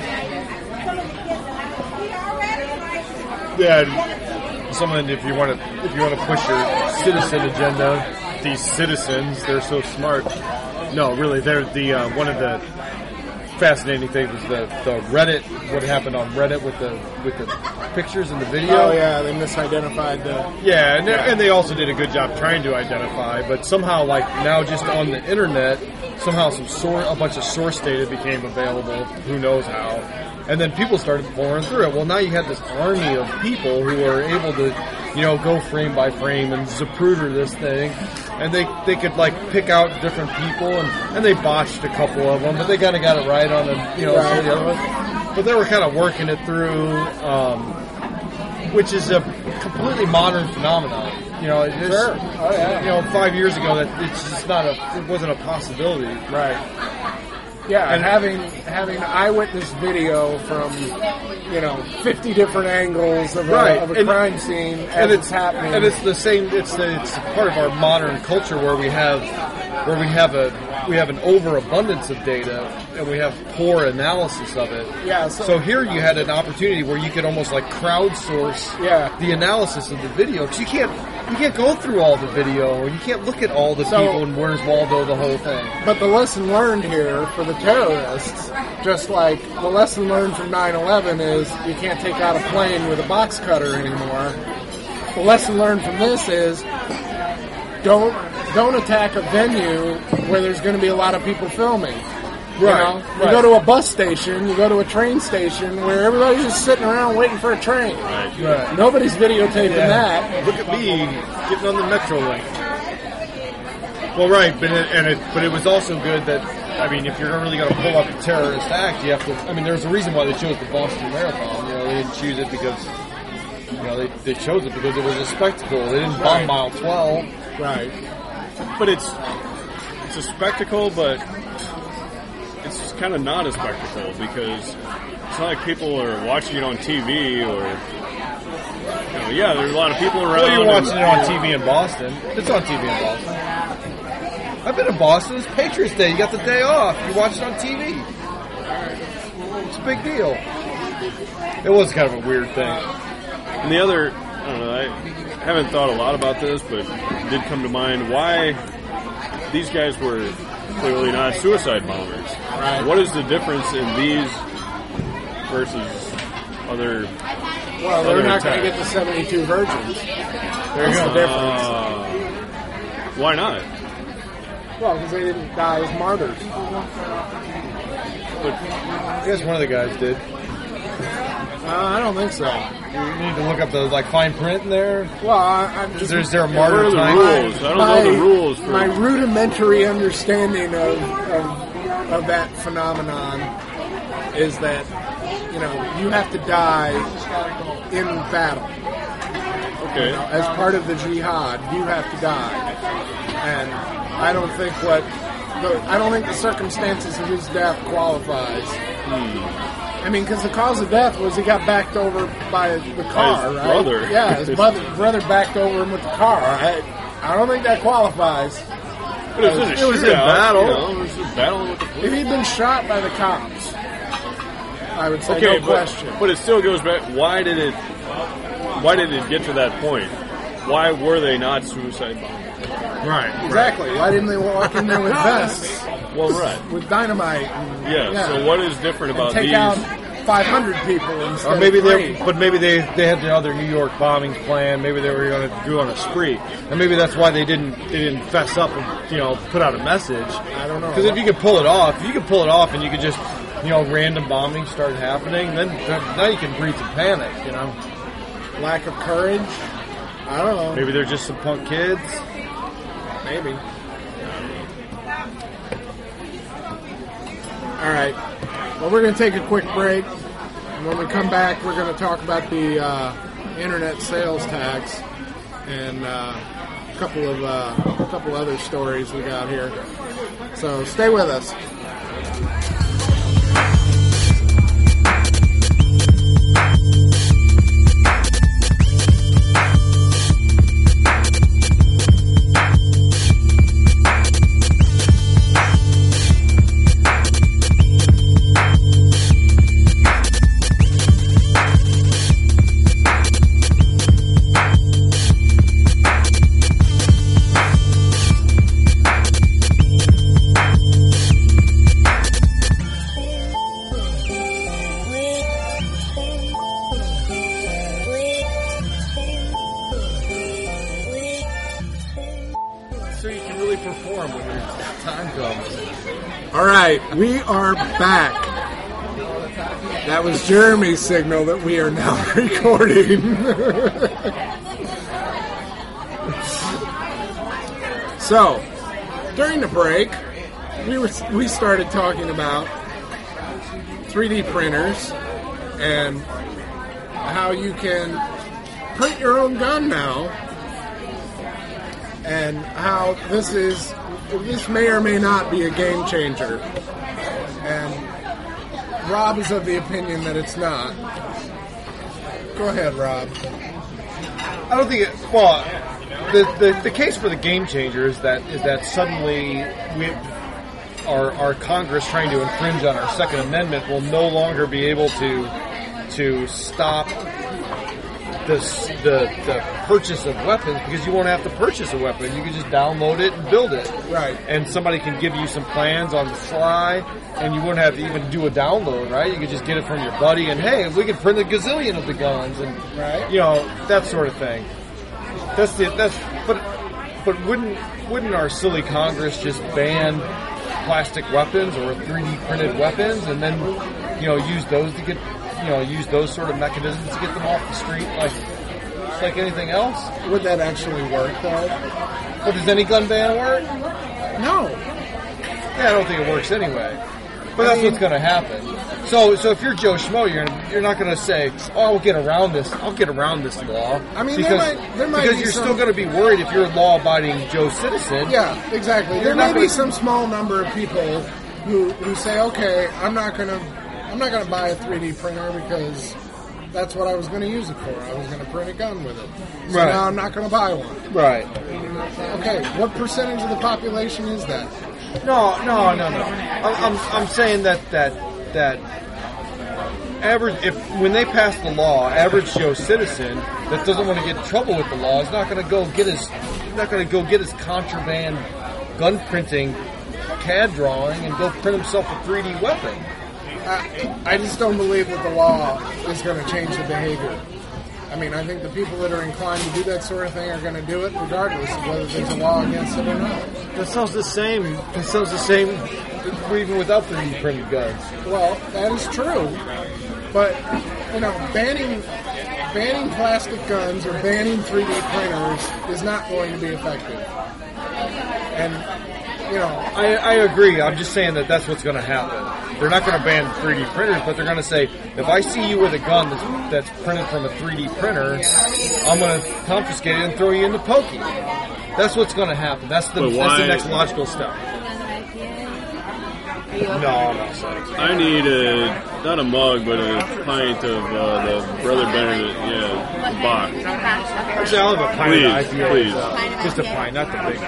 Speaker 6: Yeah, someone if you want to push your citizen agenda, these citizens, they're so smart. No, really, they're the one of the fascinating things was the Reddit. What happened on Reddit with the pictures and the video?
Speaker 1: Oh yeah, they misidentified the.
Speaker 6: And they also did a good job trying to identify, but somehow, like now, just on the internet, somehow a bunch of source data became available. Who knows how? And then people started pouring through it. Well, now you had this army of people who are able to, go frame by frame and Zapruder this thing. And they could, pick out different people, and they botched a couple of them, but they kind of got it right on some of the other ones. But they were kind of working it through, which is a completely modern phenomenon.
Speaker 1: Sure. Oh, yeah.
Speaker 6: 5 years ago, it's just it wasn't a possibility.
Speaker 1: Right. Yeah, and having eyewitness video from 50 different angles of a crime scene as it's happening,
Speaker 6: and it's the same. It's part of our modern culture where we have a
Speaker 10: we have an overabundance of data, and we have poor analysis of it.
Speaker 1: Yeah.
Speaker 10: So here you had an opportunity where you could almost like crowdsource the analysis of the video. Because you can't go through all the video, and you can't look at all the people and Where's Waldo, the whole thing.
Speaker 1: But the lesson learned here for the terrorists, just like the lesson learned from 9/11 is you can't take out a plane with a box cutter anymore. The lesson learned from this is don't attack a venue where there's going to be a lot of people filming. You know? You go to a bus station, you go to a train station where everybody's just sitting around waiting for a train.
Speaker 10: Right.
Speaker 1: Nobody's videotaping that.
Speaker 10: Look at me getting on the Metrolink. Well, right, but it was also good that, I mean, if you're really going to pull up a terrorist act, you have to. I mean, there's a reason why they chose the Boston Marathon. You know, they didn't choose it because they chose it because it was a spectacle. They didn't bomb Mile 12.
Speaker 1: Right.
Speaker 7: But it's a spectacle, but it's kind of not a spectacle because it's not like people are watching it on TV or. There's a lot of people around.
Speaker 10: Well, you're watching it on TV in Boston. It's on TV in Boston. I've been in Boston. It's Patriots Day. You got the day off. You watch it on TV. It's a big deal. It was kind of a weird thing.
Speaker 7: And the other, I don't know, I haven't thought a lot about this, but it did come to mind why these guys were clearly not suicide bombers.
Speaker 1: Right.
Speaker 7: What is the difference in these versus other?
Speaker 1: Well, they're not going to get the 72 virgins. That's the difference.
Speaker 7: Why not?
Speaker 1: Well, because they didn't die as martyrs.
Speaker 10: But I guess one of the guys did.
Speaker 1: I don't think so.
Speaker 10: You need to look up the fine print in there.
Speaker 1: Well, I'm just.
Speaker 10: Is there a martyr time?
Speaker 7: Rules? I don't know the rules.
Speaker 1: My rudimentary understanding of that phenomenon is that you have to die in battle.
Speaker 7: Okay.
Speaker 1: As part of the jihad, you have to die, and I don't think the circumstances of his death qualifies. I mean, because the cause of death was he got backed over by the car,
Speaker 7: his
Speaker 1: right?
Speaker 7: brother.
Speaker 1: Yeah, his brother backed over him with the car. I don't think that qualifies.
Speaker 7: But it was in battle. It was just battling with the police.
Speaker 1: If he'd been shot by the cops, I would say no question.
Speaker 7: But it still goes back. Why did it get to that point? Why were they not suicide bombers?
Speaker 10: Right.
Speaker 1: Exactly. Why didn't they walk in there with vests?
Speaker 7: Well, right.
Speaker 1: With dynamite.
Speaker 7: So what is different about
Speaker 1: take
Speaker 7: these?
Speaker 1: Out 500 people instead.
Speaker 10: Or maybe
Speaker 1: of 3.
Speaker 10: maybe they had the other New York bombings planned. Maybe they were going to go on a spree, and maybe that's why they didn't fess up and put out a message.
Speaker 1: I don't know.
Speaker 10: Because if you could pull it off, and you could just random bombings start happening, then now you can breed some panic.
Speaker 1: Lack of courage. I don't know.
Speaker 10: Maybe they're just some punk kids.
Speaker 1: Maybe. All right. Well, we're going to take a quick break. And when we come back, we're going to talk about the internet sales tax and a couple other stories we got here. So stay with us. We are back. That was Jeremy's signal that we are now recording. So, during the break, we started talking about 3D printers and how you can print your own gun now, and how this may or may not be a game changer. And Rob is of the opinion that it's not. Go ahead, Rob.
Speaker 10: I don't think it. Well, the case for the game changer is that suddenly our Congress trying to infringe on our Second Amendment will no longer be able to stop the purchase of weapons, because you won't have to purchase a weapon. You can just download it and build it.
Speaker 1: Right.
Speaker 10: And somebody can give you some plans on the fly, and you wouldn't have to even do a download, right? You could just get it from your buddy, and hey, we could print a gazillion of the guns, and that sort of thing. But wouldn't our silly Congress just ban plastic weapons or 3D printed weapons, and then use those to get use those sort of mechanisms to get them off the street like anything else?
Speaker 1: Would that actually work, though?
Speaker 10: But does any gun ban work?
Speaker 1: No.
Speaker 10: Yeah, I don't think it works anyway. But that's what's going to happen. So if you're Joe Schmo, you're not going to say, "Oh, I'll get around this law."
Speaker 1: I mean,
Speaker 10: because you're still going to be worried if you're a law-abiding Joe citizen.
Speaker 1: Yeah, exactly. There may be some small number of people who say, "Okay, I'm not going to buy a 3D printer because that's what I was going to use it for. I was going to print a gun with it. So now I'm not going to buy one."
Speaker 10: Right.
Speaker 1: Okay, what percentage of the population is that?
Speaker 10: No. I'm saying that average, when they pass the law, average Joe citizen that doesn't want to get in trouble with the law is not going to go get his contraband gun printing CAD drawing and go print himself a 3D weapon.
Speaker 1: I just don't believe that the law is going to change the behavior. I mean, I think the people that are inclined to do that sort of thing are going to do it regardless of whether there's a law against it or not.
Speaker 10: That sounds the same. Even without 3D printed guns.
Speaker 1: Well, that is true. But, banning plastic guns or banning 3D printers is not going to be effective. And,
Speaker 10: I agree. I'm just saying that that's what's going to happen. They're not going to ban 3D printers, but they're going to say, if I see you with a gun that's printed from a 3D printer, I'm going to confiscate it and throw you in the pokey. That's what's going to happen. That's the next logical step. No.
Speaker 7: I need not a mug, but a pint of the Brother Benedict, the box.
Speaker 10: Actually, I'll have a pint of IPA.
Speaker 7: Please.
Speaker 10: Just a pint, not the big.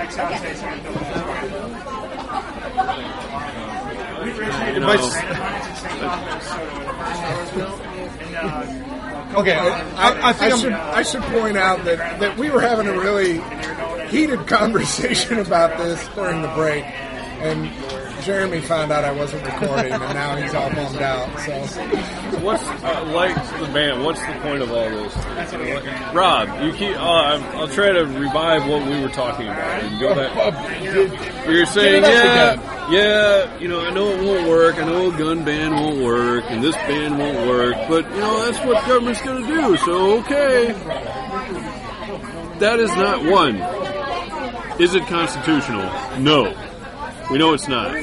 Speaker 10: Okay,
Speaker 1: I should point out that we were having a really heated conversation about this during the break, and Jeremy found out I wasn't recording, and now he's all bummed out. So,
Speaker 7: what's the band? What's the point of all this? Rob, you keep. I'll try to revive what we were talking about and go back. You're saying, I know it won't work. I know a gun ban won't work, and this ban won't work. But that's what government's going to do. So okay, that is not one. Is it constitutional? No. We know it's not.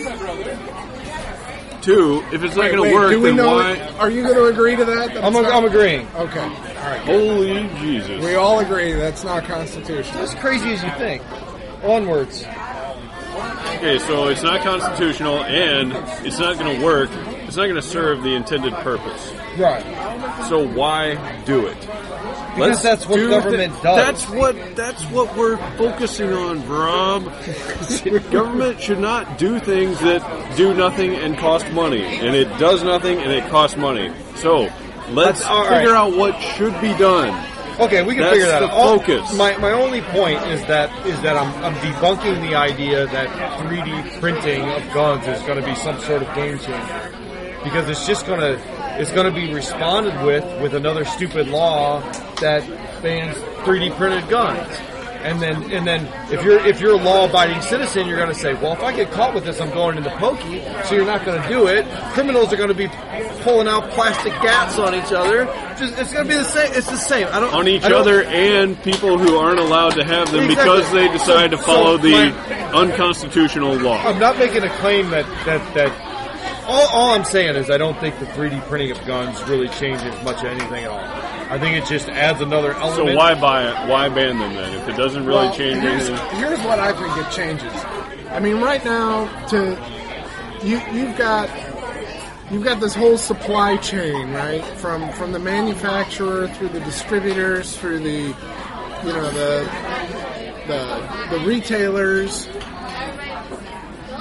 Speaker 7: Two, if it's not going to work, then why?
Speaker 1: Are you going to agree to that?
Speaker 10: I'm agreeing.
Speaker 1: Okay. All right.
Speaker 7: Holy Jesus.
Speaker 1: We all agree that's not constitutional.
Speaker 10: As crazy as you think. Onwards.
Speaker 7: Okay, so it's not constitutional, and it's not going to work. It's not going to serve the intended purpose.
Speaker 10: Right.
Speaker 7: So why do it?
Speaker 10: Because that's what government does.
Speaker 7: That's what we're focusing on, Rob. Government should not do things that do nothing and cost money, and it does nothing and it costs money. So let's figure out what should be done.
Speaker 10: Okay, we can figure that out.
Speaker 7: Focus.
Speaker 10: My only point is that I'm debunking the idea that 3D printing of guns is going to be some sort of game changer, because it's going to be responded with another stupid law that bans 3D printed guns. And then if you're a law-abiding citizen, you're going to say, well, if I get caught with this, I'm going into pokey. So you're not going to do it. Criminals are going to be pulling out plastic gats on each other. It's going to be the same. It's the same.
Speaker 7: On each other and people who aren't allowed to have them because they decide to follow the unconstitutional law.
Speaker 10: I'm not making a claim that all I'm saying is I don't think the 3D printing of guns really changes much of anything at all. I think it just adds another element.
Speaker 7: So why buy it? Why ban them then? If it doesn't really change anything?
Speaker 1: Here's what I think it changes. I mean, right now, you've got this whole supply chain, right? From the manufacturer through the distributors, through the retailers.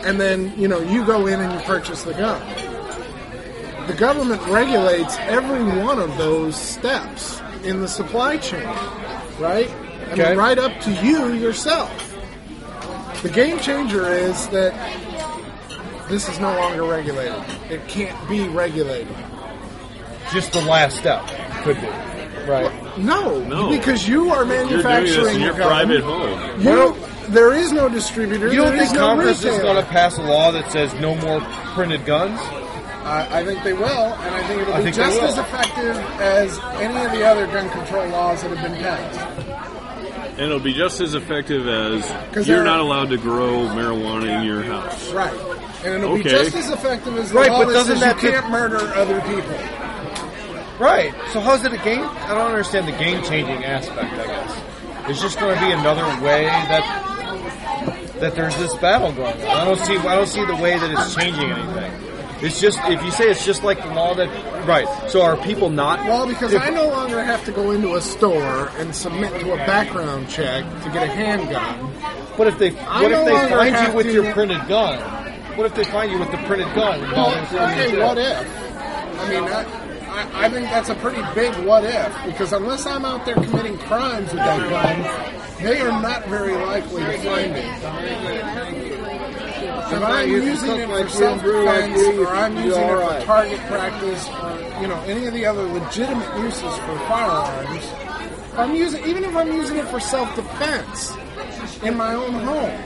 Speaker 1: and then, you go in and you purchase the gun. The government regulates every one of those steps in the supply chain, right? I mean, right up to you yourself. The game changer is that this is no longer regulated. It can't be regulated.
Speaker 10: Just the last step could be, right?
Speaker 1: No, because you are manufacturing
Speaker 7: You're doing this in your private home.
Speaker 1: There is no distributor.
Speaker 10: You don't think Congress
Speaker 1: is
Speaker 10: going to pass a law that says no more printed guns?
Speaker 1: I think they will, and I think it'll be just as effective as any of the other gun control laws that have been passed.
Speaker 7: And it'll be just as effective as you're not allowed to grow marijuana in your house.
Speaker 1: Right. And it'll be just as effective as the law that says you can't murder other people.
Speaker 10: Right. So how's it a game? I don't understand the game-changing aspect, I guess. It's just going to be another way that there's this battle going on. I don't see the way that it's changing anything. It's just, if you say it's just like the law that, right, so are people not...
Speaker 1: Well, because I no longer have to go into a store and submit to a background check to get a handgun.
Speaker 10: What if they find you with your printed gun? What if they find you with the printed gun?
Speaker 1: Okay, what if? I mean, I think that's a pretty big what if, because unless I'm out there committing crimes with that gun, they are not very likely to find me. If I'm using it for self-defense, or I'm using it for target practice, or any of the other legitimate uses for firearms, even if I'm using it for self-defense in my own home,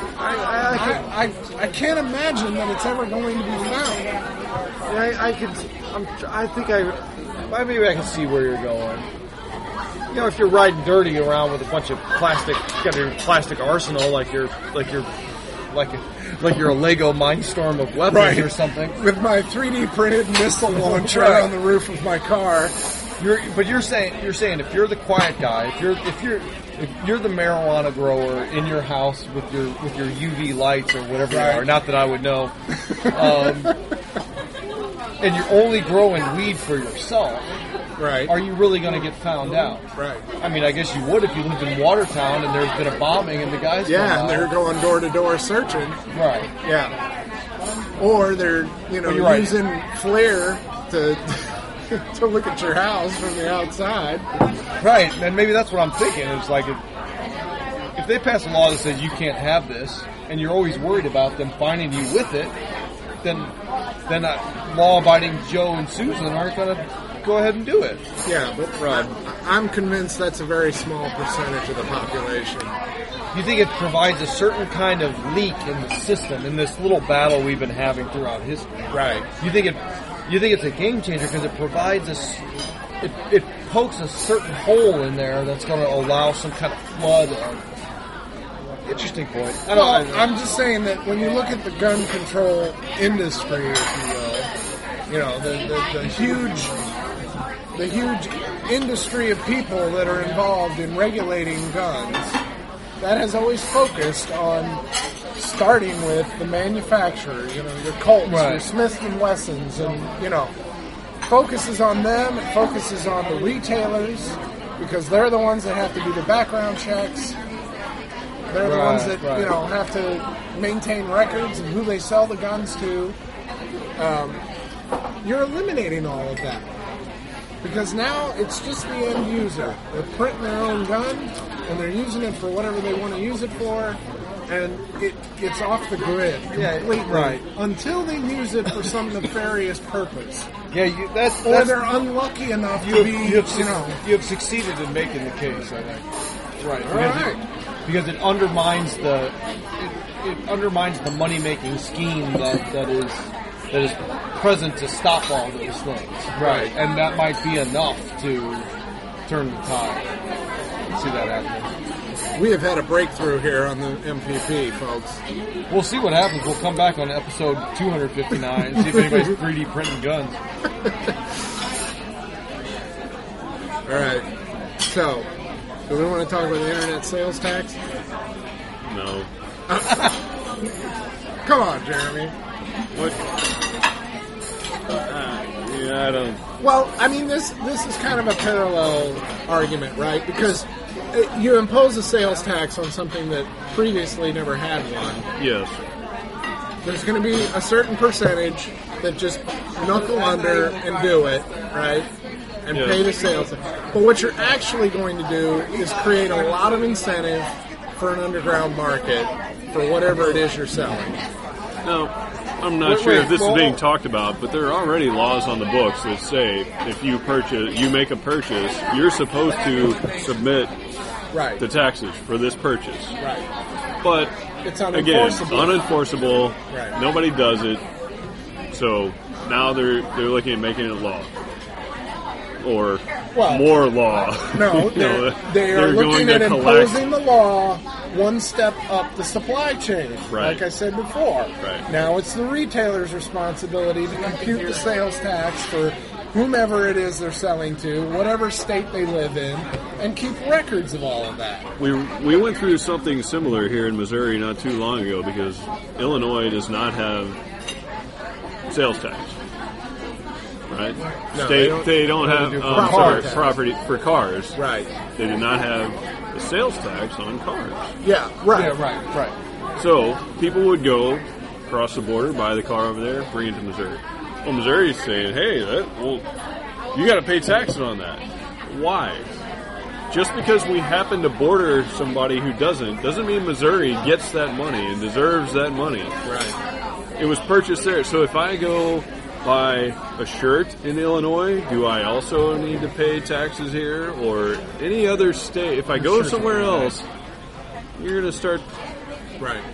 Speaker 1: I can't imagine that it's ever going to be found.
Speaker 10: Maybe I can see where you're going. If you're riding dirty around with a bunch of plastic, got your plastic arsenal, like you're a Lego Mindstorm of weapons or something.
Speaker 1: With my 3D printed missile launcher on the roof of my car.
Speaker 10: You're saying if you're the quiet guy, if you're the marijuana grower in your house with your UV lights or whatever you are, not that I would know, and you're only growing weed for yourself,
Speaker 1: right?
Speaker 10: Are you really going to get found out?
Speaker 1: Right.
Speaker 10: I mean, I guess you would if you lived in Watertown and there's been a bombing and the guys
Speaker 1: and they're going door to door searching.
Speaker 10: Right.
Speaker 1: Yeah. Or they're using FLIR to look at your house from the outside.
Speaker 10: Right, and maybe that's what I'm thinking. It's like if they pass a law that says you can't have this, and you're always worried about them finding you with it, then law-abiding Joe and Susan aren't going to go ahead and do it.
Speaker 1: Yeah, but I'm convinced that's a very small percentage of the population.
Speaker 10: You think it provides a certain kind of leak in the system, in this little battle we've been having throughout history?
Speaker 1: Right.
Speaker 10: You think it's a game changer because it provides us, it pokes a certain hole in there that's going to allow some kind of flood of... Interesting point.
Speaker 1: I'm just saying that when you look at the gun control industry, if you will, the huge industry of people that are involved in regulating guns, that has always focused on starting with the manufacturers, your Colts, your Smith & Wessons, and, focuses on them, it focuses on the retailers, because they're the ones that have to do the background checks. They're the ones that, have to maintain records of who they sell the guns to. You're eliminating all of that. Because now it's just the end user. They're printing their own gun, and they're using it for whatever they want to use it for, and it gets off the grid completely until they use it for some nefarious purpose.
Speaker 10: Yeah,
Speaker 1: or they're unlucky enough to be,
Speaker 10: you have succeeded in making the case, I think. Right. Because it undermines the money making scheme that is present to stop all those things.
Speaker 1: Right.
Speaker 10: And that might be enough to turn the tide. See that happening.
Speaker 1: We have had a breakthrough here on the MPP, folks.
Speaker 10: We'll see what happens. We'll come back on episode 259 and see if anybody's 3D printing guns.
Speaker 1: All right. So, do we want to talk about the internet sales tax?
Speaker 7: No.
Speaker 1: Come on, Jeremy.
Speaker 7: What? I don't...
Speaker 1: Well, I mean, this is kind of a parallel argument, right? Because you impose a sales tax on something that previously never had one.
Speaker 7: Yes.
Speaker 1: There's going to be a certain percentage that just knuckle under and do it, right? And pay the sales. But what you're actually going to do is create a lot of incentive for an underground market for whatever it is you're selling.
Speaker 7: No, I'm not sure if this is being talked about, but there are already laws on the books that say if you make a purchase, you're supposed to submit the taxes for this purchase.
Speaker 1: Right.
Speaker 7: But
Speaker 1: it's
Speaker 7: unenforceable.
Speaker 1: Right.
Speaker 7: Nobody does it. So now they're looking at making it law. Or more law.
Speaker 1: No, they're looking at imposing the law one step up the supply chain, like I said before.
Speaker 7: Right.
Speaker 1: Now it's the retailer's responsibility to compute the sales tax for whomever it is they're selling to, whatever state they live in, and keep records of all of that.
Speaker 7: We went through something similar here in Missouri not too long ago because Illinois does not have sales tax. Right?
Speaker 1: No,
Speaker 7: they don't have property for cars.
Speaker 1: Right.
Speaker 7: They do not have a sales tax on cars.
Speaker 1: Yeah, right.
Speaker 10: Yeah, right.
Speaker 7: So people would go across the border, buy the car over there, bring it to Missouri. Well, Missouri's saying, hey, you got to pay taxes on that. Why? Just because we happen to border somebody who doesn't mean Missouri gets that money and deserves that money.
Speaker 1: Right.
Speaker 7: It was purchased there. So if I go buy a shirt in Illinois, do I also need to pay taxes here? Or any other state? If I go somewhere else, you're going to start...
Speaker 1: Right.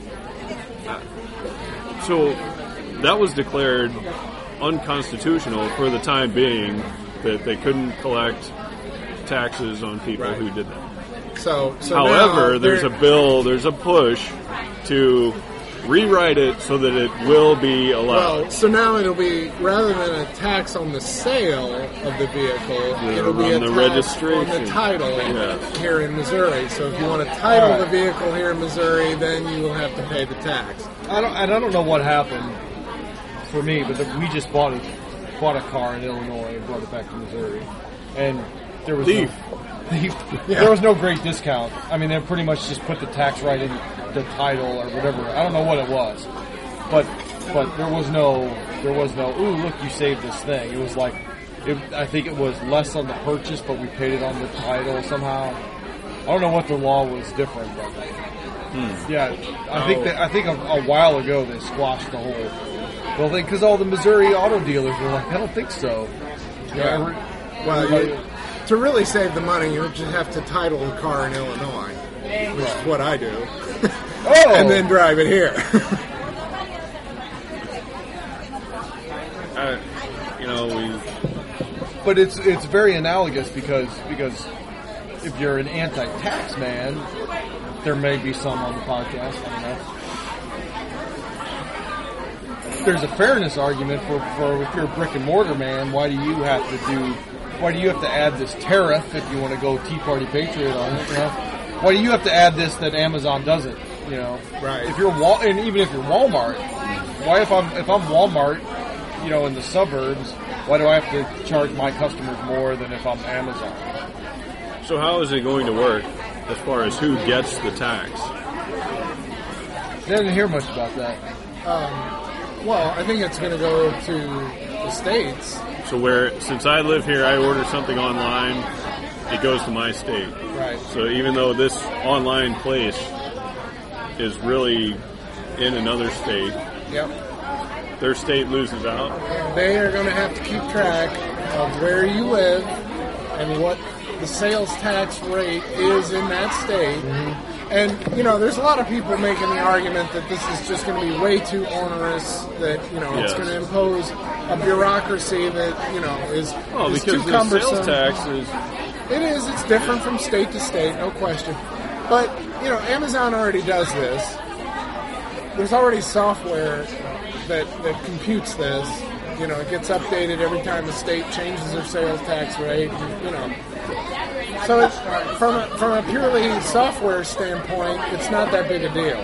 Speaker 7: So that was declared unconstitutional for the time being, that they couldn't collect taxes on people who did that.
Speaker 1: So
Speaker 7: however, there's a push to rewrite it so that it will be allowed.
Speaker 1: Well, so now it'll be, rather than a tax on the sale of the vehicle, it'll be a tax
Speaker 7: registration
Speaker 1: on the title here in Missouri. So if you want to title the vehicle here in Missouri, then you will have to pay the tax.
Speaker 10: I don't know what happened for me, but we just bought a car in Illinois and brought it back to Missouri, and there was there was no great discount. I mean, they pretty much just put the tax right in the title or whatever. I don't know what it was, but there was no. Ooh, look, you saved this thing. It was like, I think it was less on the purchase, but we paid it on the title somehow. I don't know what the law was different, but yeah, I think a while ago they squashed the whole thing because all the Missouri auto dealers were like, I don't think so.
Speaker 1: Yeah. To really save the money, you just have to title the car in Illinois, which is what I do, and then drive it here.
Speaker 10: But it's very analogous because if you're an anti-tax man, there may be some on the podcast. I don't know. There's a fairness argument for if you're a brick and mortar man, why do you have to add this tariff if you want to go Tea Party Patriot on it? You know? Why do you have to add this that Amazon doesn't? You know,
Speaker 1: right?
Speaker 10: If you're and even if you're Walmart, why if I'm Walmart, you know, in the suburbs, why do I have to charge my customers more than if I'm Amazon?
Speaker 7: So how is it going to work as far as who gets the tax?
Speaker 10: I didn't hear much about that.
Speaker 1: Well, I think it's going to go to the states.
Speaker 7: So since I live here, I order something online, it goes to my state.
Speaker 1: Right.
Speaker 7: So even though this online place is really in another state, their state loses out.
Speaker 1: They are going to have to keep track of where you live and what the sales tax rate is in that state. Mm-hmm. And, you know, there's a lot of people making the argument that this is just going to be way too onerous, that, you know, it's going to impose a bureaucracy that, you know, is too cumbersome.
Speaker 7: Sales tax is...
Speaker 1: It is. It's different from state to state, no question. But, you know, Amazon already does this. There's already software that computes this. You know, it gets updated every time the state changes their sales tax rate, you know. So it's, from a purely software standpoint, it's not that big a deal.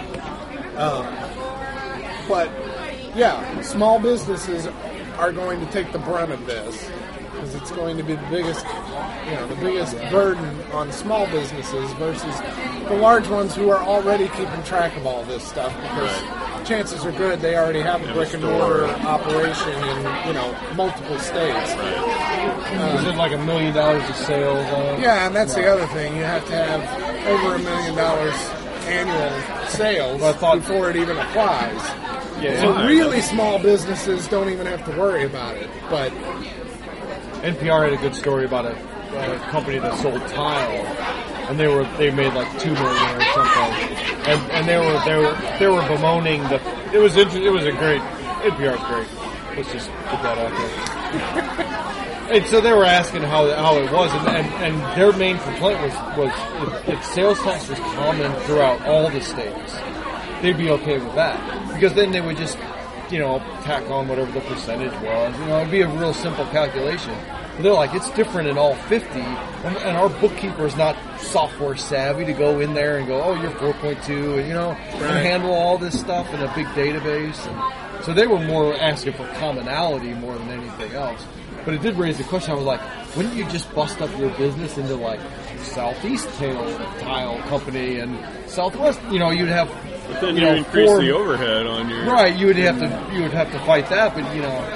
Speaker 1: But, yeah, small businesses are going to take the brunt of this because it's going to be the biggest burden on small businesses versus the large ones who are already keeping track of all this stuff because chances are good they already have a brick and mortar operation in multiple states.
Speaker 10: Is it like $1 million of sales?
Speaker 1: Yeah, and that's the other thing. You have to have over $1 million annual sales before it even applies.
Speaker 10: Yeah,
Speaker 1: so really small businesses don't even have to worry about it. But
Speaker 10: NPR had a good story about a company that sold tile, and they made like $2 million or something, and they were bemoaning the. It was interesting. It was a great. NPR's great. Let's just put that out there. And so they were asking how it was, and their main complaint was if sales tax was common throughout all the states, they'd be okay with that, because then they would just tack on whatever the percentage was. It'd be a real simple calculation. But they're like, it's different in all 50, and our bookkeeper is not software savvy to go in there and go, oh, you're 4.2, and handle all this stuff in a big database. And so they were more asking for commonality more than anything else. But it did raise the question. I was like, wouldn't you just bust up your business into like Southeast Tile Company and Southwest? You'd have.
Speaker 7: But then you increase the overhead on your.
Speaker 10: Right, you would have to fight that, but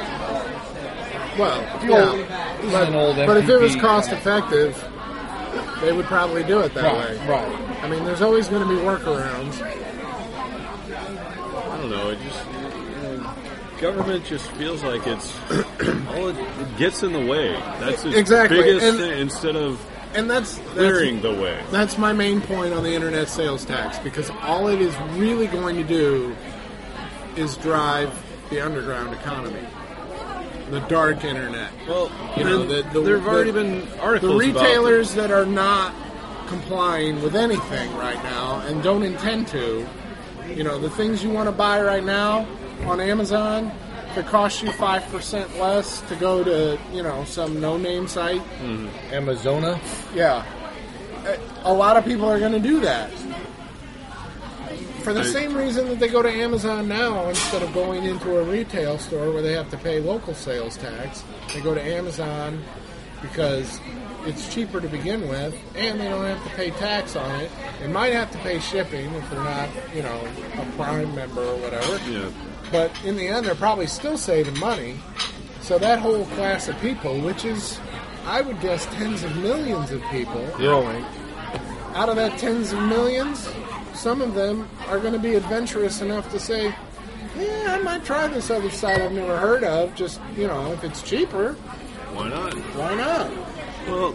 Speaker 1: but if it was cost effective, they would probably do it that way.
Speaker 10: Right.
Speaker 1: I mean, there's always going to be workarounds.
Speaker 7: I don't know. It just government just feels like it's all it gets in the way. That's its biggest thing instead of.
Speaker 1: And that's
Speaker 7: clearing the way.
Speaker 1: That's my main point on the internet sales tax, because all it is really going to do is drive the underground economy, the dark internet.
Speaker 7: Well, there have already been articles.
Speaker 1: The retailers that are not complying with anything right now and don't intend to, the things you want to buy right now on Amazon. If it costs you 5% less to go to, some no-name site.
Speaker 10: Amazona?
Speaker 1: Yeah. A lot of people are going to do that. For the same reason that they go to Amazon now instead of going into a retail store where they have to pay local sales tax. They go to Amazon because it's cheaper to begin with, and they don't have to pay tax on it. They might have to pay shipping if they're not, a Prime member or whatever.
Speaker 7: Yeah.
Speaker 1: But in the end, they're probably still saving money. So that whole class of people, which is, I would guess, tens of millions of people.
Speaker 10: Growing.
Speaker 1: Out of that tens of millions, some of them are going to be adventurous enough to say, yeah, I might try this other site I've never heard of. Just, if it's cheaper.
Speaker 7: Why not?
Speaker 1: Why not?
Speaker 7: Well,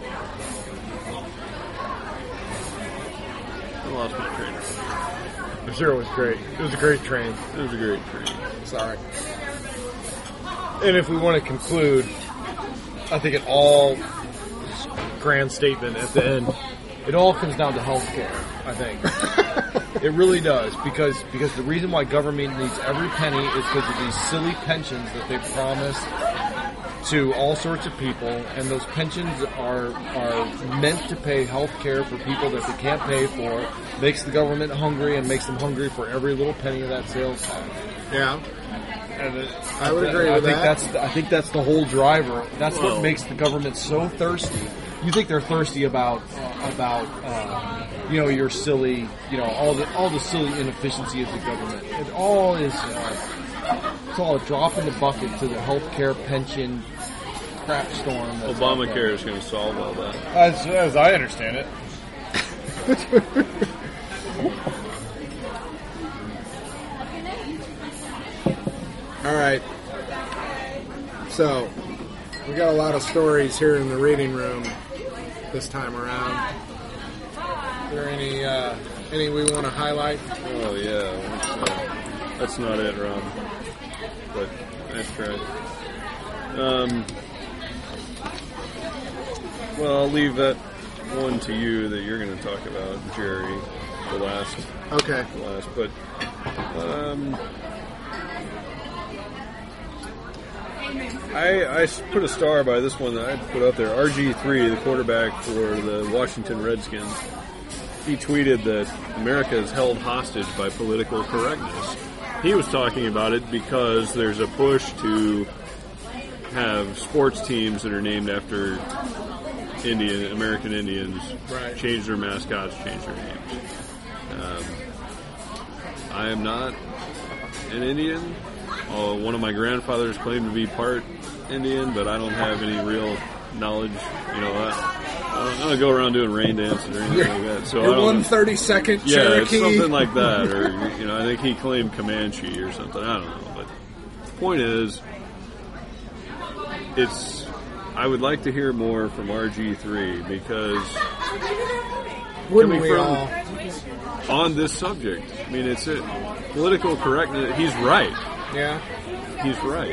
Speaker 7: I lost my train of thought.
Speaker 10: I'm sure it was great. It was a great train.
Speaker 7: It was a great train.
Speaker 1: Sorry.
Speaker 10: And if we want to conclude, I think grand statement at the end, it all comes down to health care, I think. It really does, because the reason why government needs every penny is because of these silly pensions that they promise to all sorts of people, and those pensions are meant to pay health care for people that they can't pay for. Makes the government hungry and makes them hungry for every little penny of that sales tax.
Speaker 1: Yeah.
Speaker 10: And
Speaker 1: I would agree with that.
Speaker 10: I think that's the whole driver. That's what makes the government so thirsty. You think they're thirsty about your silly, all the silly inefficiency of the government. It all is it's all a drop in the bucket to the healthcare pension crap storm.
Speaker 7: Obamacare is going to solve all that.
Speaker 10: As I understand it.
Speaker 1: All right. So, we got a lot of stories here in the reading room this time around. Are there any we want to highlight?
Speaker 7: Oh, yeah. That's not it, Rob. But nice try. Well, I'll leave that one to you that you're going to talk about, Jerry. The last.
Speaker 1: Okay.
Speaker 7: But I put a star by this one that I put out there. RG3, the quarterback for the Washington Redskins, he tweeted that America is held hostage by political correctness. He was talking about it because there's a push to have sports teams that are named after American Indians,
Speaker 1: right,
Speaker 7: change their mascots, change their names. I am not an Indian. One of my grandfathers claimed to be part Indian, but I don't have any real knowledge. I don't go around doing rain dances or anything like that. So
Speaker 1: Your 132nd
Speaker 7: yeah,
Speaker 1: Cherokee.
Speaker 7: it's something like that. Or I think he claimed Comanche or something. I don't know. But the point is, I would like to hear more from RG3 because
Speaker 1: Wouldn't we all?
Speaker 7: On this subject, I mean, it's it. Political correctness. He's right.
Speaker 1: Yeah,
Speaker 7: he's right.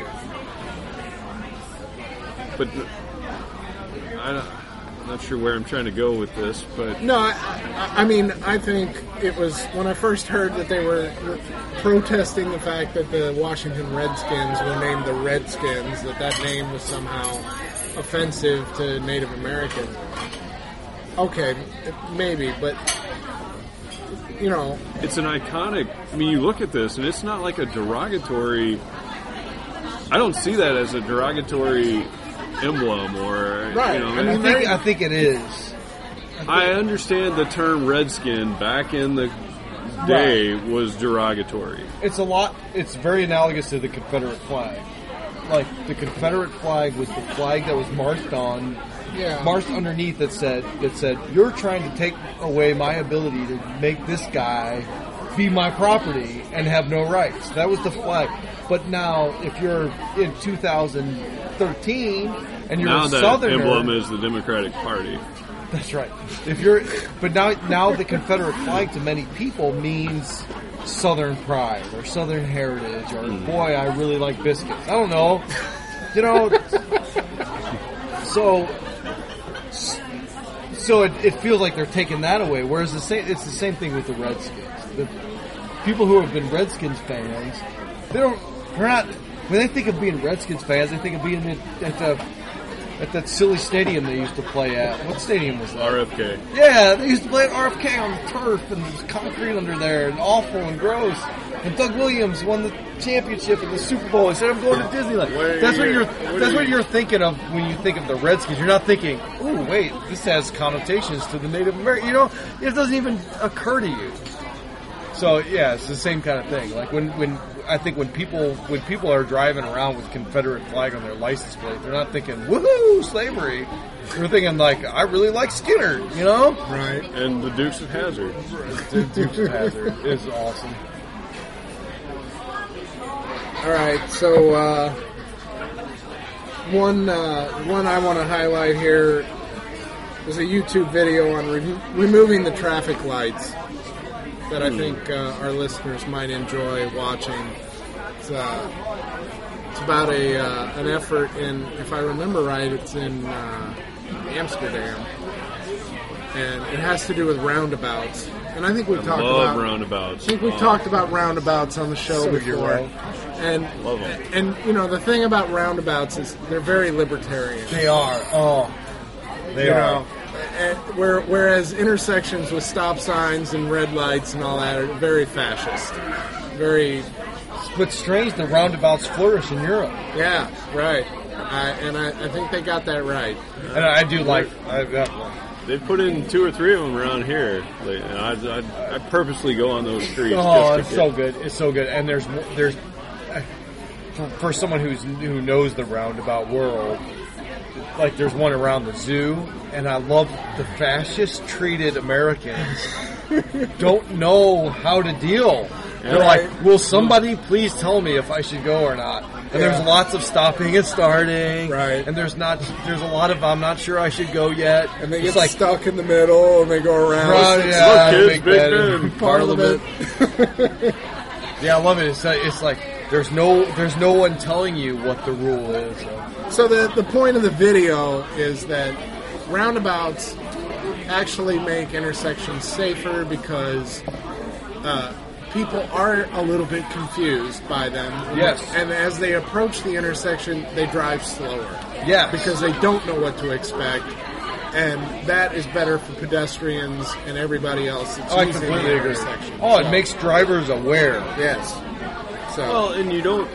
Speaker 7: But I'm not sure where I'm trying to go with this. But
Speaker 1: no, I mean, I think it was when I first heard that they were protesting the fact that the Washington Redskins were named the Redskins, that name was somehow offensive to Native Americans. Okay, maybe, but
Speaker 7: it's an iconic. I mean, you look at this, and it's not like a derogatory. I don't see that as a derogatory emblem or
Speaker 1: right.
Speaker 10: I think it is.
Speaker 7: I understand the term Redskin back in the day was derogatory.
Speaker 10: It's very analogous to the Confederate flag. Like the Confederate flag was the flag that was marched underneath that said you're trying to take away my ability to make this guy be my property and have no rights. That was the flag. But now, if you're in 2013 and you're
Speaker 7: now
Speaker 10: a Southerner,
Speaker 7: the emblem is the Democratic Party.
Speaker 10: That's right. But now the Confederate flag to many people means Southern pride or Southern heritage or boy, I really like biscuits. I don't know. So it feels like they're taking that away. Whereas it's the same thing with the Redskins. The people who have been Redskins fans, they're not. When they think of being Redskins fans, they think of being at that silly stadium they used to play at. What stadium was that?
Speaker 7: RFK.
Speaker 10: Yeah, they used to play at RFK on the turf, and there was concrete under there, and awful and gross. And Doug Williams won the championship in the Super Bowl. He said, "I'm going to Disneyland." That's what you're thinking of when you think of the Redskins. You're not thinking, "Ooh, wait, this has connotations to the Native American." It doesn't even occur to you. So yeah, it's the same kind of thing. Like when people are driving around with Confederate flag on their license plate, they're not thinking "woohoo, slavery." They're thinking like, "I really like Skinner,"
Speaker 1: Right.
Speaker 7: And the Dukes of Hazzard.
Speaker 10: The Dukes of Hazzard is awesome.
Speaker 1: All right, so one I want to highlight here is a YouTube video on removing the traffic lights that I think our listeners might enjoy watching. It's about an effort in, if I remember right, it's in Amsterdam, and it has to do with roundabouts. And I think we've talked about
Speaker 7: roundabouts.
Speaker 1: I think we've talked about roundabouts on the show before. And
Speaker 7: love them.
Speaker 1: And the thing about roundabouts is they're very libertarian.
Speaker 10: They are. Oh, they are.
Speaker 1: And whereas intersections with stop signs and red lights and all that are very fascist. Very.
Speaker 10: But strange, the roundabouts flourish in Europe.
Speaker 1: Yeah, right. I think they got that right.
Speaker 10: And I do like.
Speaker 7: They put in 2 or 3 of them around here. I purposely go on those streets.
Speaker 10: Oh, it's so good. It's so good. And there's for someone who knows the roundabout world, like there's one around the zoo, and I love the fascist-treated Americans don't know how to deal. They're like, will somebody please tell me if I should go or not? And there's lots of stopping and starting.
Speaker 1: Right.
Speaker 10: And there's a lot of I'm not sure I should go yet.
Speaker 1: And they get stuck in the middle and they go around.
Speaker 7: Look, kids, big in
Speaker 1: Parliament.
Speaker 10: Yeah, I love it. It's like there's no one telling you what the rule is.
Speaker 1: So the point of the video is that roundabouts actually make intersections safer because people are a little bit confused by them.
Speaker 10: Yes.
Speaker 1: And as they approach the intersection, they drive slower.
Speaker 10: Yeah.
Speaker 1: Because they don't know what to expect. And that is better for pedestrians and everybody else that's using the intersection.
Speaker 10: Oh, it makes drivers aware.
Speaker 1: Yes. So.
Speaker 7: Well, and you're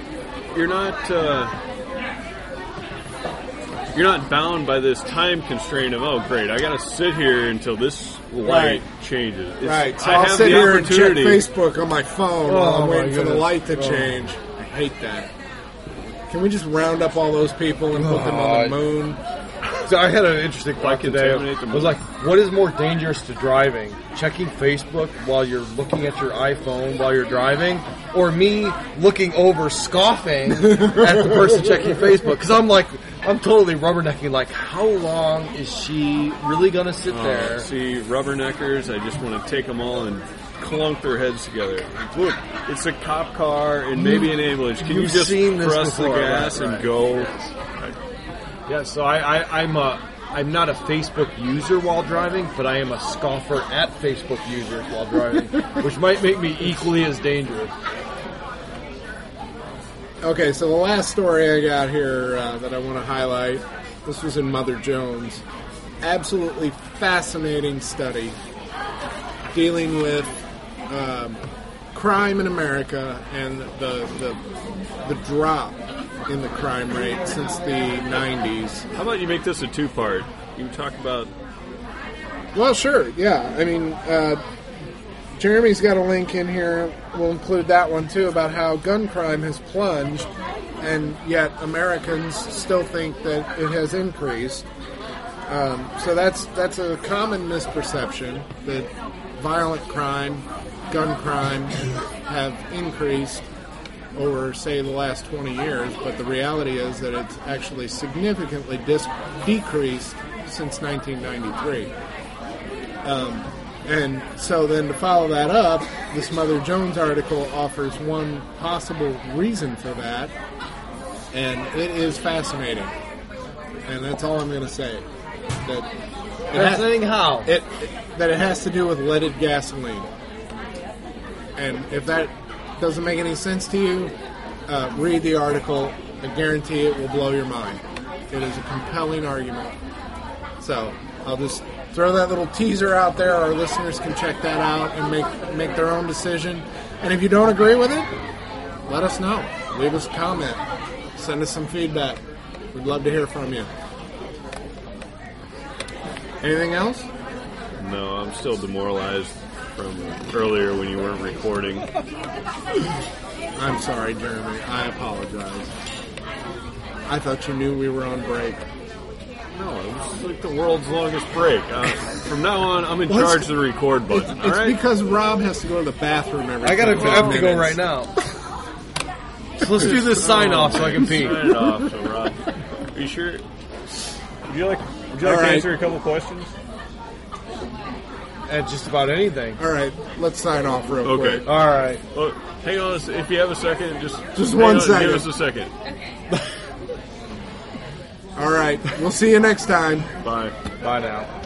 Speaker 7: not bound by this time constraint of, oh, great, I got to sit here until this light changes.
Speaker 1: Right, so
Speaker 7: I
Speaker 1: I'll
Speaker 7: have
Speaker 1: sit
Speaker 7: the
Speaker 1: here and check
Speaker 7: opportunity.
Speaker 1: Facebook on my phone while I'm
Speaker 10: my
Speaker 1: waiting for the
Speaker 10: goodness.
Speaker 1: light to change. I hate that. Can we just round up all those people and put them on the moon?
Speaker 10: So I had an interesting thought today.
Speaker 7: contaminate the
Speaker 10: It was like, what is more dangerous to driving? Checking Facebook while you're looking at your iPhone while you're driving? Or me looking over, scoffing at the person checking Facebook? Because I'm totally rubbernecking, like, how long is she really going to sit there?
Speaker 7: See, rubberneckers, I just want to take them all and clunk their heads together. Like, look, it's a cop car and maybe an ambulance. Can you
Speaker 10: You've
Speaker 7: just
Speaker 10: seen this
Speaker 7: press
Speaker 10: before,
Speaker 7: the gas
Speaker 10: right,
Speaker 7: and
Speaker 10: right.
Speaker 7: go?
Speaker 10: Yeah, so I'm not a Facebook user while driving, but I am a scoffer at Facebook users while driving, which might make me equally as dangerous.
Speaker 1: Okay, so the last story I got here that I want to highlight, this was in Mother Jones. Absolutely fascinating study dealing with crime in America and the drop in the crime rate since the 90s.
Speaker 7: How about you make this a two-part? You talk about...
Speaker 1: Well, sure, yeah. I mean, Jeremy's got a link in here. We'll include that one, too, about how gun crime has plunged, and yet Americans still think that it has increased. So that's a common misperception, that violent crime, gun crime have increased over, say, the last 20 years, but the reality is that it's actually significantly decreased since 1993. And so then to follow that up, this Mother Jones article offers one possible reason for that, and it is fascinating. And that's all I'm going to say.
Speaker 10: Fascinating how?
Speaker 1: That it has to do with leaded gasoline. And if that doesn't make any sense to you, read the article. I guarantee it will blow your mind. It is a compelling argument. So I'll just throw that little teaser out there. Our listeners can check that out and make their own decision. And if you don't agree with it, let us know. Leave us a comment. Send us some feedback. We'd love to hear from you. Anything else?
Speaker 7: No, I'm still demoralized from earlier when you weren't recording.
Speaker 1: I'm sorry, Jeremy. I apologize. I thought you knew we were on break.
Speaker 7: No, it was like the world's longest break. From now on, I'm in charge of the record button.
Speaker 1: It's
Speaker 7: all right?
Speaker 1: because Rob has to go to the bathroom every
Speaker 10: I have
Speaker 1: 15
Speaker 10: to go
Speaker 1: minutes.
Speaker 10: right now. So let's do this sign off so I can pee.
Speaker 7: Sign it off, so Rob. Are you sure? Would you like to answer a couple questions?
Speaker 10: And just about anything.
Speaker 1: All right, let's sign off real
Speaker 7: Okay.
Speaker 1: quick.
Speaker 10: All right.
Speaker 7: Well, hang on. If you have a second, just
Speaker 1: Just
Speaker 7: hang
Speaker 1: one
Speaker 7: on,
Speaker 1: second.
Speaker 7: Give us a second.
Speaker 1: All right, we'll see you next time.
Speaker 7: Bye.
Speaker 10: Bye now.